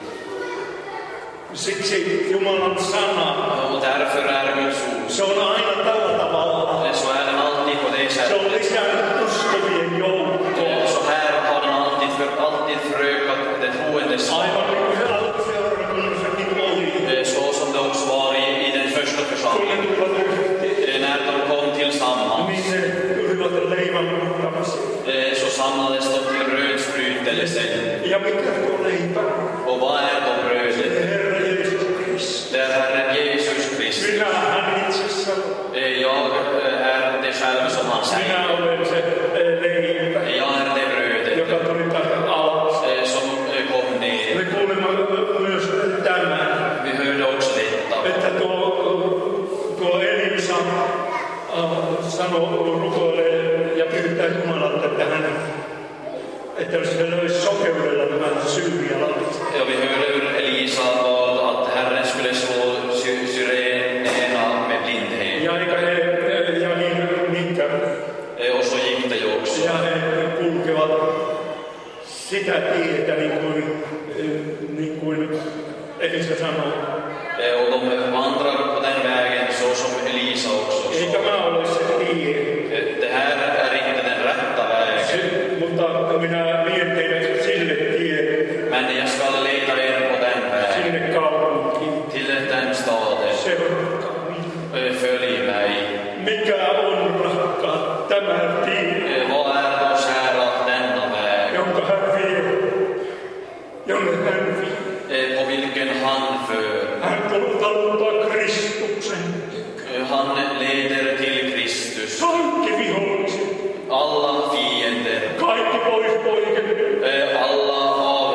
Siksi Jumalan sana, Och därför är Guds ord. se on aina tällä tavalla. Så är den alltid på det Se sättet. on lisännyt uskevien joukkoon. Så här har den alltid, för, alltid förökat det troendes Aivan sak. niin kuin se alkuseurakunnassakin oli. Eh, Så som det också var i, i den första Kun ne församlingen. tulivat yhteen, Eh, När de kom tillsammans niin ne tulivat leivän muuttamiseen. eh, så samlades de till brödsbrytelsen. Ja mikä tuo leipä? Och vad är då brödet? Herra Jeesus Kristus. Det är Herren Jesus Kristus. Minä hän itse sanoo. Eh, Jag eh, är det själv som han Minä säger. olen se eh, leipä, Jag är det brödet joka tuli tänne alas. eh, som eh, kom ner. Me kuulemme myös tämän, Vi hörde också detta. että tuo, tuo Elisa äh, sanoo, rukoilee ja pyytää Jumalalta, että hän, että se löisi sokeudella nämä syyrialaiset. Ja, vi hörde hur Elisa bad att Herren skulle slå sy- syrenerna med blindhet. Ja eikä he, ja niin, niinkä, Eh, Och så gick det ju också. ja he kulkevat sitä tietä, niin kuin, eh, niin kuin Elisa sanoo. Eh, Och de vandrar på den vägen så som Elisa också Ei sa. tämä ole se tie. Eh, Det här är inte den rätta vägen. Se, mutta minä vien teidät sille tielle, Men jag ska leda er på den vägen. sinne kaupunkiin. Till den staden. Seuratkaa minua. Eh, Följ mig. Mikä on rakkaat tämä tie, Eh, Vad är då kära denna väg? jonka hän vie, jonne hän vie. Eh, På vilken han för. Hän taluttaa Kristuksen. Eh, Han leder till Kristus. Kaikki viholliset, Alla fiender. kaikki pois poikenne, Eh, Alla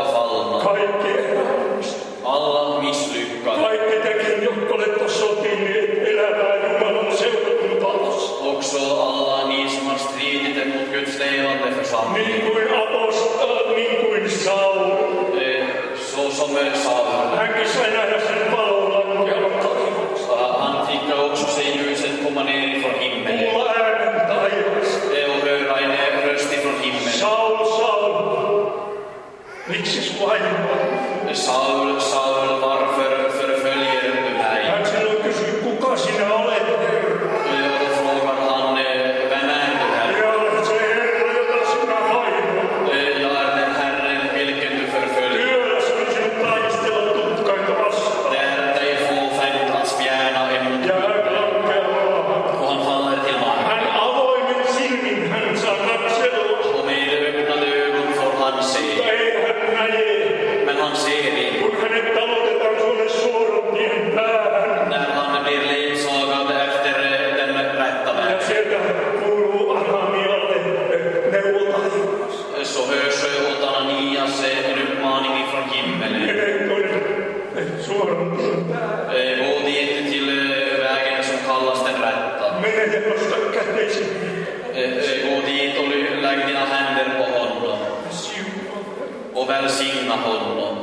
som Saul. Hänkin sai nähdä sen valon lankeavan taivaasta. Han fick också se ljuset komma ner från himmelen. Kuulla äänen taivaasta. Och höra en röst ifrån himmelen. Saul, Saul, miksi vainoat? Saul, Saul, varför förföljer du mig? Hän silloin kysyi, kuka sinä olet, Herra? Och då frågar han, vem är du, Herre? Ja olet se Herra, jota sinä vainoat. Jag är den Herren vilken du förföljer. Työläs on sinun taistella tutkaita vastaan. Det är dig fåfängt att spjärna emot. Ja hän lankeaa maahan. Och han faller till marken. Hän avoimin silmin hän saa katsella. Och med öppnade ögon får han se. Mutta ei hän näe. Men han ser inte. Kun hänet tavoitetaan tuonne suoran tien päähän. När han blir ledsagad efter den rätta Ja vägen. sieltä kuuluu Ananialle neuvo taivaasta. Så hörs åt Ananias en uppmaning ifrån himmelen. Mene tuonne suoran tien päähän. Gå dit till vägen som kallas den rätta. Mene ja nosta kätesi. Gå dit och lägg dina händer på honom Siunaa. och välsigna honom.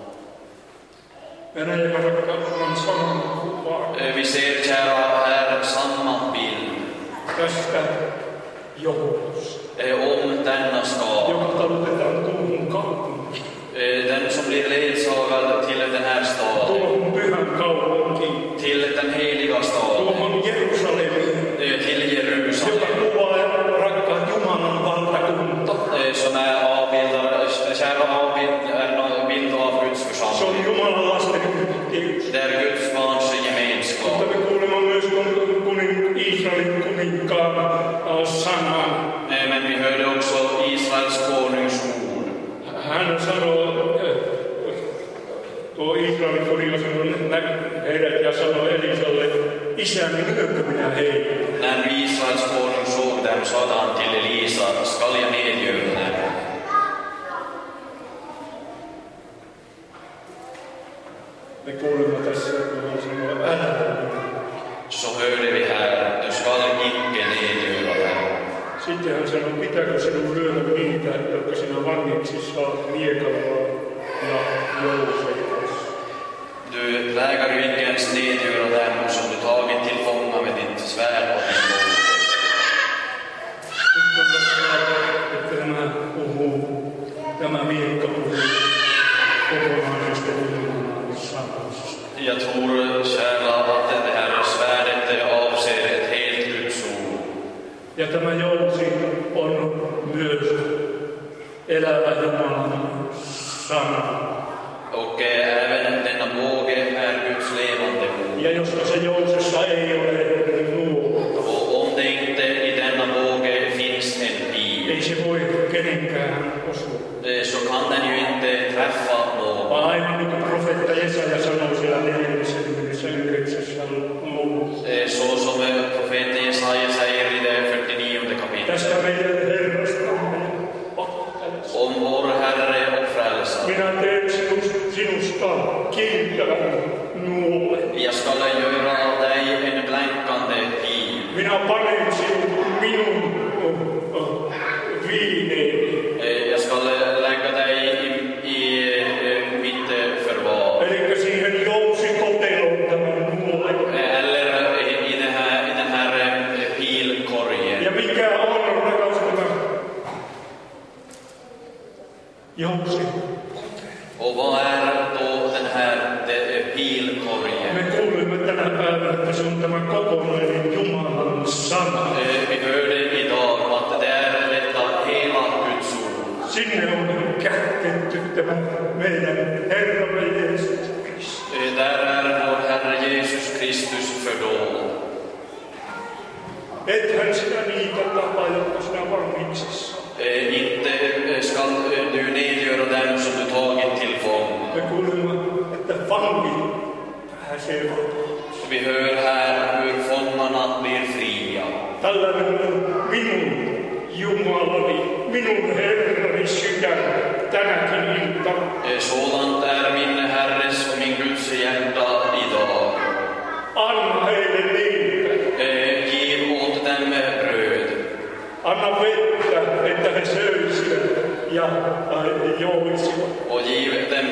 Venäjä rakkauden sanan kuvaa Vi ser, kära här, samma bild tästä joukosta, om denna skara. joka talutetaan tuohon kaupunkiin, Den som blir ledsagad till den här staden, tuohon pyhän kaupunkiin, till den heliga staden, tuohon Jerusalemiin, till Jerusalem, joka kuvaa rakkaan Jumalan valtakunta. som är avbildad, kära avbild, är en bild av Guds Se församling. on Jumalan lasten yhteys. Det är Guds barns gemenskap. Mutta me kuulemme myös kuning, Israelin kuninkaan äh, sanan. Men vi hörde också Israels konungs ord. Hän sanoo, äh, tuo Israelin kuningas näki heidät ja sanoi Elisalle, isäni, lyökö minä heitä? När Israels konung såg dem sade han till Elisa, skall jag nedgöra dem? Me kuulemme tässä, että hän sanoo, älä. Så hörde vi här, du skall icke nedgöra dem. Sitten hän sanoi, pitääkö sinun lyödä niitä, jotka sinä vangiksi saat miekalla ja Joosefassa. Du vägar du icke ens nedgöra dem som du tagit till fånga med ditt svärd och din båt. Uskon tässä, että tämä puhuu, tämä miekka puhuu kokonaisesta Jumalan sanasta. Jag tror, kära, att det här svärdet avser ett helt Guds ord. Ja tämä jousi on myös elävä Jumalan sana. Och även denna båge är Guds levande ord. Ja jos tässä jousessa ei ole nuotta, Och om det inte i denna båge finns en pil, ei se voi kenenkään osua. så kan den ju inte träffa någon. Vaan aivan niin kuin profeetta Jesaja sanoi siellä neljäkymmentäyhdeksännessä luvussa. Så som profeten Jesaja säger i det fyrtionionde kapitlet. Tästä meidän Herrastamme ottelusta. Om vår Herre och Frälsare. Minä teen sinusta, sinusta kiiltävän nuolen. Jag ska göra av dig en blänkande pil. Minä panen sinut minun oh, oh, viineeni. Jag ska lägga dig i, i mitt förvar. Eli siihen jousikoteloon tämän nuolen. Eller i den här, i den här pilkorgen. Ja mikä on rakastava jousikote? Och vad är då den här pilkorgen? Me kuulimme tänä päivänä, että se on tämä kokonainen Jumalan sana. Vi hörde idag att det är detta hela Guds ord. Sinne on kätketty tämä meidän Herramme Jeesus Kristus. Där är vår Herre Jesus Kristus fördold. Ethän sinä niitä tapa, jotka sinä vangiksissa. Inte skall du nedgöra dem som du tagit till fång. Me kuulimme, että vangi pääsee vapaaksi. Vi hör här hur fångarna blir fria. Tällainen on minun Jumalani, minun Herrani sydän tänäkin iltana. Sådant är min Herres och min Guds hjärta idag. Anna heille leipää. Giv åt dem bröd. Anna vettä, että he söisivät ja äh, joisivat. Och giv dem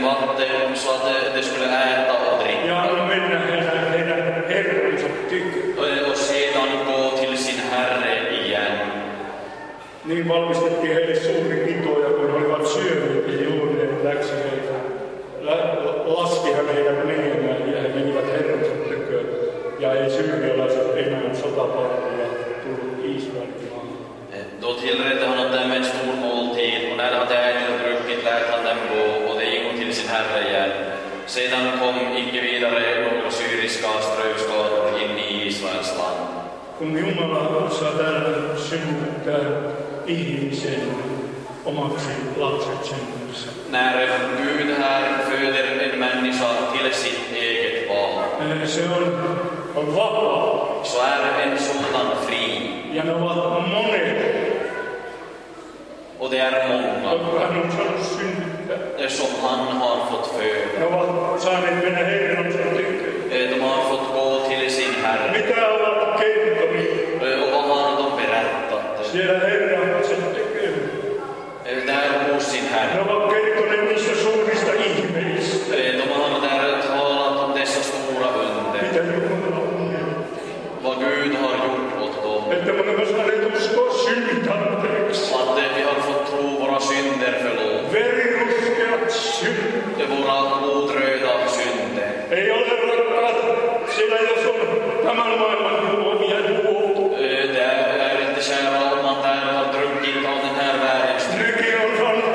vatten så att de skulle äta och dricka. Ja anna mennä heidän, heidän herransa tykö. Och sedan gå till sin herre igen. Niin valmistettiin heille suuri pito, ja kun he olivat syöneet ja juoneet, läksi heitä, laski hän heidät menemään, ja he menivät herransa tyköön. Ja ei syyrialaiset enää sotapalveluja tullut Israelin maahan. Då tillredde han åt dem en stor måltid, och när de hade ätit och druckit lät han dem gå, och de gick till sin herre igen. Sedan kom icke vidare några syriska strövskador in i Israels land. Kun Jumala saa täällä synnyttää ihmisen omaksi lapsetsensa. När Gud här föder en människa till sitt eget barn, Se on, on vapaa. så är en sådan fri. Ja ne ovat monet, Och det är många jotka hän on saanut synnyttää. som han har fått föda. Ne ovat saaneet mennä herransa tyköön. De har fått gå till sin herre. Mitä ovat kertoneet? Och vad har de berättat? Siellä herransa tyköön. Där hos sin Ne herre. ovat kertoneet niistä suurista ihmeistä. De har där talat om dessa stora under. Mitä Jumala on. Vad Gud har gjort åt dem. Että me olemme saaneet uskoa synnit anteeksi. Att vi har fått tro våra synder förlåt. Veriruskeat synnit. Våra blodröda synder. Ei ole rakkaat siellä, jos on tämän maailman juomia juotu. Det är inte kära om man där har druckit av den här världens dryck. Nykin on saanut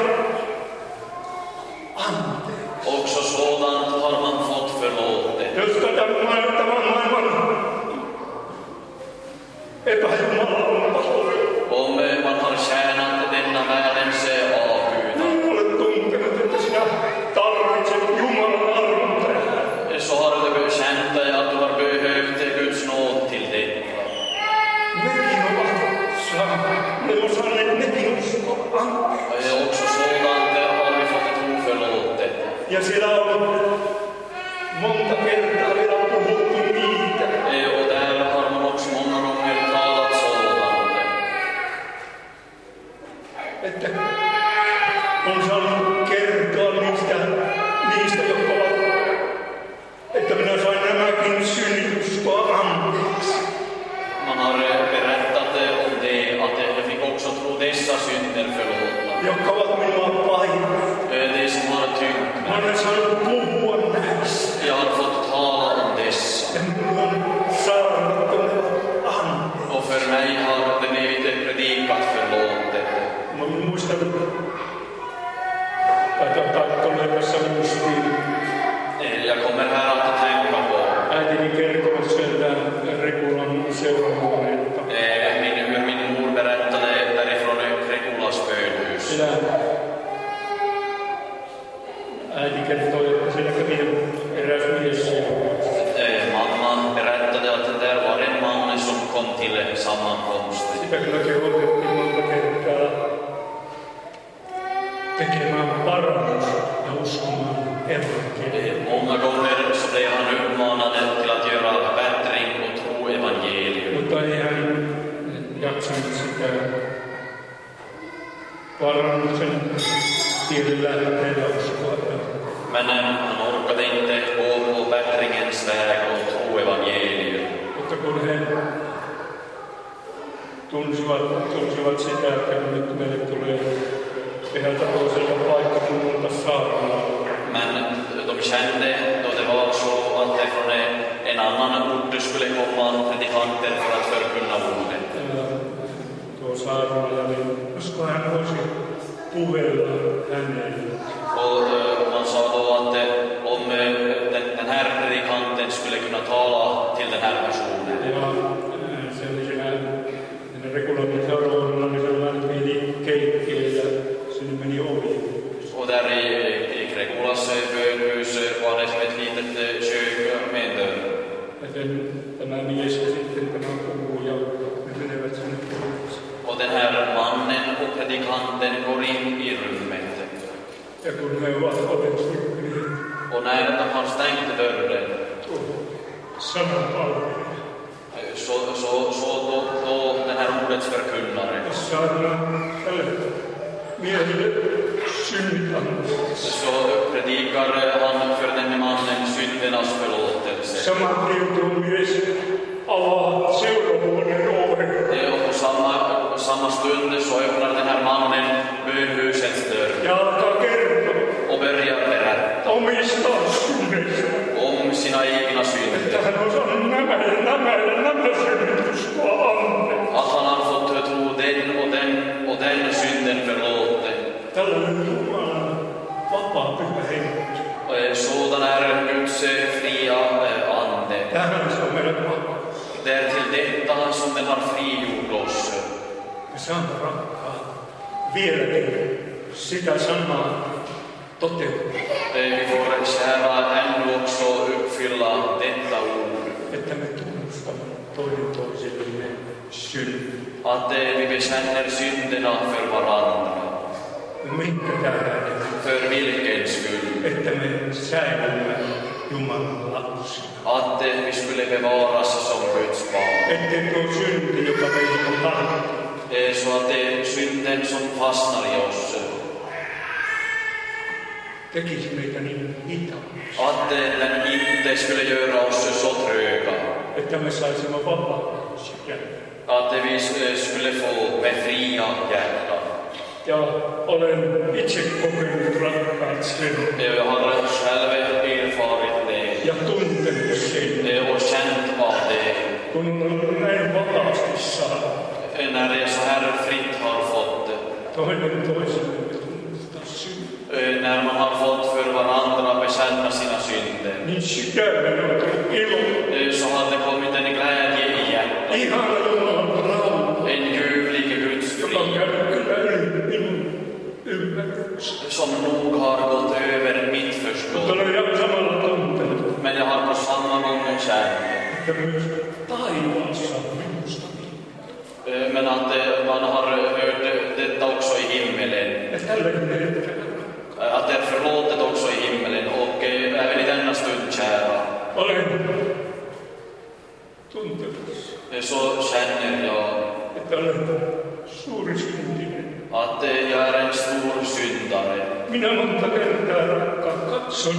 anteeksi. Också sådant har man fått förlåtet. Jos tämän maailman epäjumala on palvellut. Om man har tjänat denna världens avgudar, Ei ole tuntenut, että sinä tarvitset Jumalan armon tähän. så har du känt dig att du har behövt Guds nåd till detta. Nekin ovat saaneet. Ne on saaneet nekin uskoa anteeksi. Också sådant har vi fått tro förlåtet. Ja siellä on monta kertaa vielä puhuttu niitä. Och där har man också många gånger talat sådant. Että on saanut kertoa niistä, niistä jotka ovat, että minä sain nämäkin synnit uskoa anteeksi. Man har berättat om det, att jag fick också tro dessa synder förlåtna. Jotka ovat minua painat. Det som har tyngt Mä mig. olen saanut puhua näistä. Jag har fått tala om dessa. Ja minua on saanut anteeksi. Och för mig har det blivit predikat förlåtet. Mä muistan, tai tulee tässä muistiin, Jag kommer här att tänka på äitini kertovat sieltä Rekulan seurahuoneelta. eh, min, hur min mor berättade därifrån Krekulas bönhus. Siellä äiti kertoi, että siellä kävi eräs mies siellä. Eh, mamma berättade att det där var en man som kom till sammankomsten. Sitä kyllä kehotettiin monta kertaa tekemään parannus ja uskomaan evankeliumia. Eh, Många gånger så blev han uppmanad till att göra bättring och tro evangelium. Mutta ei hän jaksanut sitä parannuksen tiellä lähteä uskoa. Men eh, han orkade inte gå på bättringens väg och tro evangelium. Mutta kun he tunsivat, tunsivat sitä, että nyt meille tulee yhdeltä toiselta paikkakunnalta saarnaa. Men de kände då det var så att det från en annan ort skulle komma predikanter för att förkunna ordet. Ja tuo saarnaaja, niin josko hän voisi puhella hänelle. Och eh, man sa då att eh, om eh, den, den här predikanten skulle kunna tala till den här personen. Ja äh, se oli siinä Rekulan seurahuoneella, niin sellainen pieni keittiö ja sinne meni ovi. Och där i, i Krekulas bönhus var det som ett litet eh, kök med en dörr. Ja sen, tämä mies ja sitten tämä puhuja, ne menevät sinne pois. Och den här mannen och predikanten går in i rummet. Ja kun he ovat ovet sulkeneet, Och när de har stängt dörren, tuo sanapalvelija, så, så, så då, då den här ordets förkunnare, saarnaa tälle miehelle synnit anteeksi. så predikar saman tien tuo mies avaa seurahuoneen oven. Och samma, samma stund så öppnar den här mannen bönhusets dörr. Ja alkaa kertoa och börjar berätta omista synneistä. om sina egna synder. Että hän on saanut nämä ja nämä ja nämä synnit uskoa anteeksi. Att han har fått tro den och den och den synden förlåten. Tällainen Jumalan vapaa pyhä henki. Sådan är Guds fria ande. Tähän se on meidän vapaa. Det är till detta som den har frigjort oss. Me saamme rakkaan vieläkin sitä samaa toteuttaa. Vi får kära ännu också uppfylla detta ord. Että me tunnustamme toinen toisellemme synd. Att vi bekänner synderna för varandra. Minkä tähden? För vilken skull? Että me säilymme Jumalan lapsia. Att vi skulle bevaras som Guds barn. Ettei tuo synti, joka meihin on lahjattu. Så att det synden som fastnar i oss. Tekisi meitä niin hitaaksi. Att den inte skulle göra oss så tröga. Että me saisimme vapauden sydämen. Att vi skulle få befria hjärtan. Ja olen itse kokenut rakkaat sen. Jag har själv erfarit det. Ja tuntenut sen. Och känt av det. Kun on näin vapaasti saanut. När jag så här fritt har fått. Toinen toiselle tunnustaa synd. När man har fått för varandra bekänna sina synder. Niin sydämen on tullut ilo. Så har det kommit en glädje i hjärtat. Ihana Jumalan rauha. En ljuvlig Guds Joka frid. käy kyllä yli minun ymmärryksen. Som nog har gått över mitt Mutta förstånd. olen ihan samalla tuntenut. Men jag har på samma gång känt. Että myös taivaassa on minusta niin. Men att man har hört detta också i himmelen. Ja tälläkin hetkellä. Att det är förlåtet också i himmelen. Och även i denna stund, kära. Olen tuntenut. Så känner jag Että olen suuri syntinen. att jag är en stor syndare. Minä monta kertaa rakkaan katson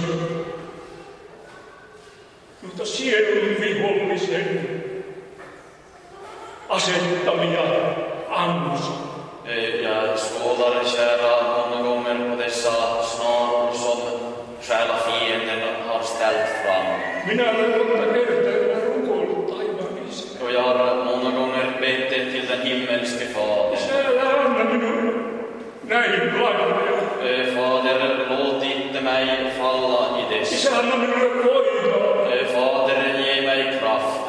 mutta sielun vihollisen asettamia ansa. Jag skådar, kära, många gånger på dessa snaror som själa fienden har ställt fram. Minä olen monta kertaa rukoillut taivaan Isä. Och jag har många gånger bett till den himmelske Fader. Isä, älä anna minun näihin lainoja. Fader, låt inte mig falla i dessa. Isä, anna minulle voimaa. Fader, ge mig kraft.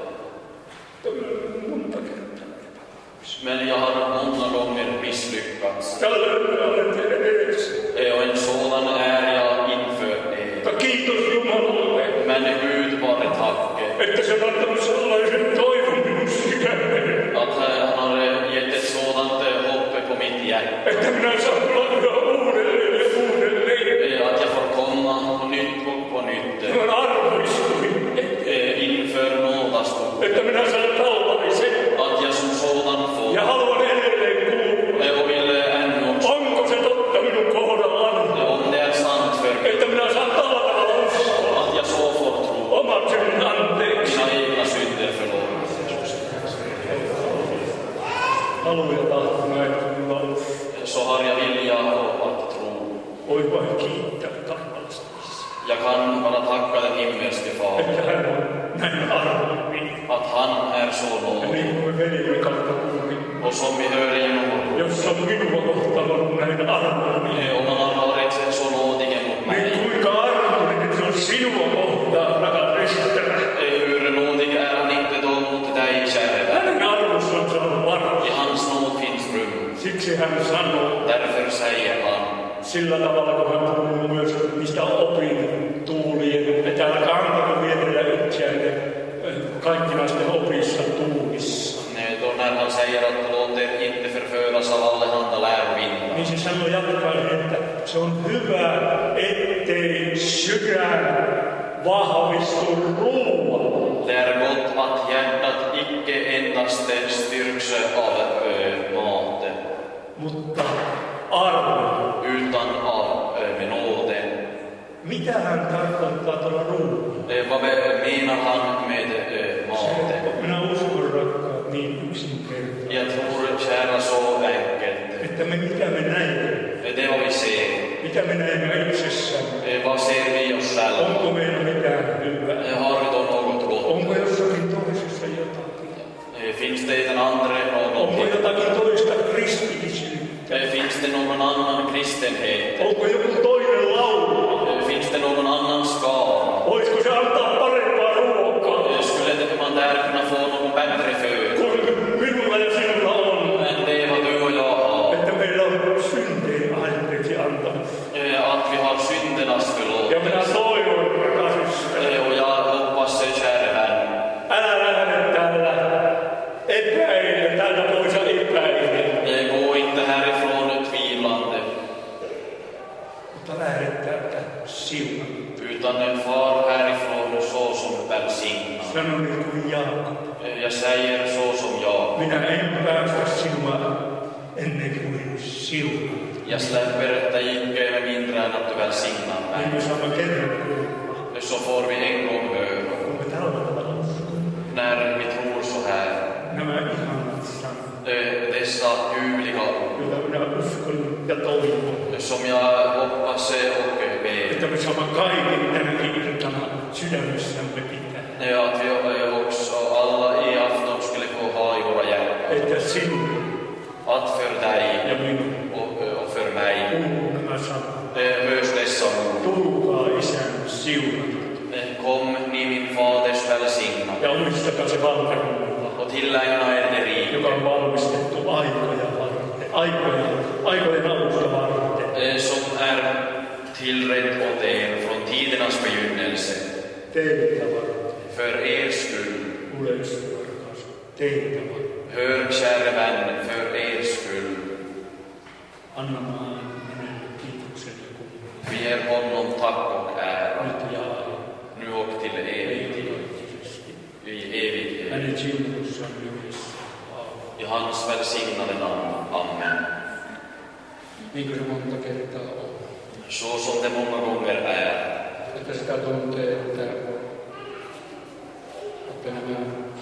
Monta kertaa. Men jag har många gånger misslyckats. Tällainen olen teidän edessä. Och en sådan är jag inför er. Mutta kiitos Jumalalle, Men Gud vare tack. että se on antanut sellaisen toivon minun sydämeen. Att han har gett ett sådant hopp på mitt hjärta. Että minä saan tulla uudelleen ja uudelleen. Att jag får komma på nytt och på nytt. Minä arvoistuin. Inför nådastol. Että minä saan tällaisen. Att jag som sådan får. Ja haluan edelleen kuulla. Och vill ännu också. Onko se totta minun kohdallani? Om det är sant för mig. Että minä saan tällä tavalla uskoa. Att jag så får tro. Omat synnit anteeksi. Mina egna synder förlåt. Haluan ja tahdon näin minulla uskoa. Så har jag vilja att tro. Voi vain kiittää taivallista Isää. Jag kan bara tacka den himmelske Fader. Että hän on näin arvoinen. Att han är så Ja nådig. niin kuin me velimme kautta kuulin. Och som vi hörde genom Jos on minua kohtaan ollut näin arvoinen. om man har varit så nådig mot Niin mig. kuinka arvoinen se on sinua kohtaan, rakas ystävä. Hur nådig är han inte då mot dig, käre vän? Hänen arvossansa on varma. I hans nåd finns rum. Siksi hän sanoo, Därför säger han. sillä tavalla kun hän puhuu myös, mistä opin tuulien, että älkää antako vietellä itseänne kaikkinaisten opissa tuulissa. Då när han säger att låt er inte förföras av allehanda lärvindar. Niin se sanoo jatkaen, että se on hyvä, ettei sydän vahvistu ruoalla. Det är gott att hjärtat icke endast styrks av ö, mat, Mutta arvo, utan av ö, med nåde. mitä hän tarkoittaa tuolla ruoalla? Vad menar han med maten? Minä uskon, rakkaat, niin yksinkertaisesti. Jag tror, kära, så enkelt. Että me mitä me näemme. Det vad vi ser. Mitä me näemme itsessämme. Vad ser vi oss själva? Onko meillä mitään hyvää? Har vi då något gott? Onko jossakin toisessa jotakin? Finns det i den andra något? Onko jotakin toista kristillisyyttä? Finns det någon annan kristenhet? Onko joku toinen laulu? Finns det någon annan skala? Voisiko se antaa parempaa ruokaa? Skulle det man där kunna få någon bättre föda? Kun minulla ja sinulla on. Än det vad du och jag har. Että meillä on syntien anteeksi antamus. Att vi har syndernas förlåtelse. Ja minä toivon, rakas ystävä. Och jag hoppas, kära vän. Älä lähde tällä epäile, täältä pois epäile. Gå inte härifrån tvivlande. Mutta lähde täältä siunaan. Utan far härifrån så som välsignad. Sano niin kuin Jaakob. Jag säger så som jag. Minä en päästä sinua ennen kuin siunaan. Jag släpper detta icke med mindre än att du välsignar Niin me mig. saamme kerran kuulla. Så får vi en gång höra. Kun me tällä tavalla uskon. När vi tror så här. Nämä ihanat sanat. Dessa ljuvliga ord. Joita minä uskon ja toivon. Som jag hoppas och ber. Että me saamme kaiken tänäkin iltana sydämessämme pitää. Ja att vi också alla i afton skulle få ha i våra hjärtan. Että sinulle Att för dig ja minun och, och för mig kuuluu nämä sanat. hörs dessa ord. Tulkaa Isän siunatut. Kom ni min faders välsignad Ja omistakaa se valtakunta, och tillägna er det joka rike on valmistettu aikoja varten. Aikoja, aikojen alusta varten. som är tillrätt åt er från tidernas begynnelse. Teitä varten. För er skull. Yleisesti rakas. Teitä varten. Hör, kära vän, för er skull. Anna maan hänelle kiitoksen ja kunnian. Vi ger honom tack och ära. Nyt ja aina. Nu och till evig tid. Eivät-tisesti. I evighet. Hänen siunussaan nimessä. I hans välsignade namn. Amen. Niin kuin se monta kertaa on. Så som det många gånger är. Että sitä tuntee, että, että nämä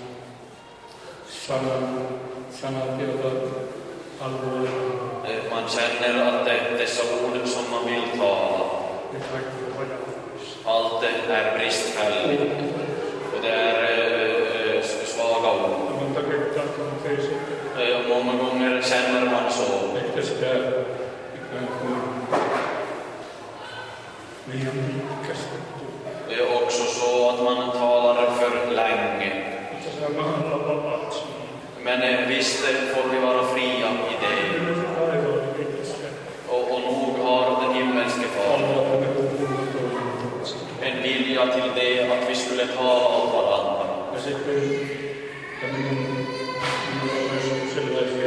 sanat, sanat joita haluaa, Man känner att det, dessa ord som man vill tala, ne kaikki on vajavaisia. allt är bristfälligt. Och det är äh, svaga ord. Ja monta kertaa tuntee sitten, Äh, många gånger känner man så. että sitä ikään kuin liian pitkästetty. Det är också så att man talar för länge. Että saa mahdolla vapaat siinä. Men eh, visst får vi vara fria i det. Kyllä se taivaallinen pitkästä. Och, och nog har den himmelske far Haluaa, että me puhumme toinen. en vilja till det att vi skulle tala om varandra. Ja sitten, ja minun, minulla on myös sellaisia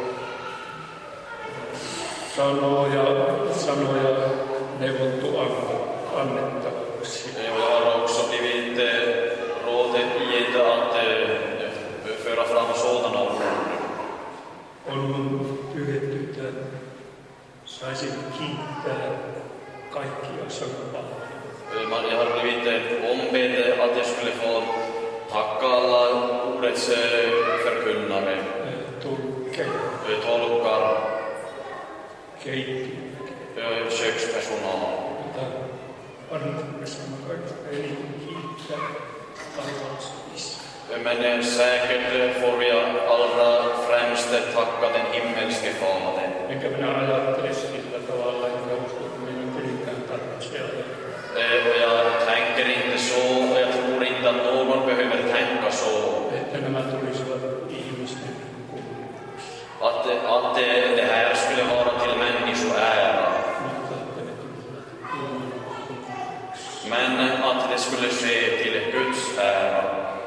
sanoja, sanoja neuvottu annettavaksi. Och jag har också blivit eh, rådet gett att eh, föra fram sådana ord. On mun pyydetty, että saisin kiittää kaikkia sanapalveluja. Eh, man- Jag har blivit eh, ombedd att jag skulle få tacka alla ordets eh, förkunnare, Tulkkeja, eh, tolkar, keittiöitä, eh, kökspersonal. jota varmasti saamme kaikista eniten kiittää taivaallista Isää. Men eh, säkert eh, får vi allra främst tacka den himmelske Fadern. Enkä minä ajattele sillä tavalla, enkä usko, että meidän kenenkään tarvitsee ajatella. Eh, och Jag tänker inte så, och jag tror inte att någon behöver tänka så. Että nämä tulisivat ihmisten kunniaksi. Att, att det, det här skulle vara till människoära. Mutta että ne tulisivat Jumalan kunniaksi. Men att det skulle ske till Guds ära.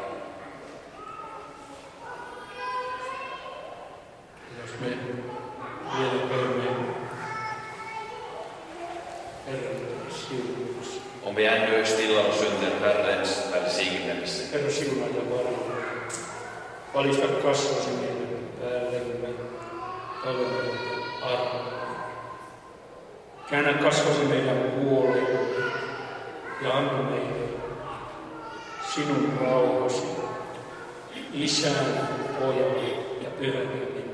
Jos me vielä käymme Herran siunaus. Om vi ännu stillar oss under Herrens välsignelse. Herra siunaa ja varmaa. Valista kasvasi meidän päällemme talven armoa. Käännä kasvasi meidän puoleen ja anna meille sinun rauhasi, Isän, Pojan ja Pyhän Hengen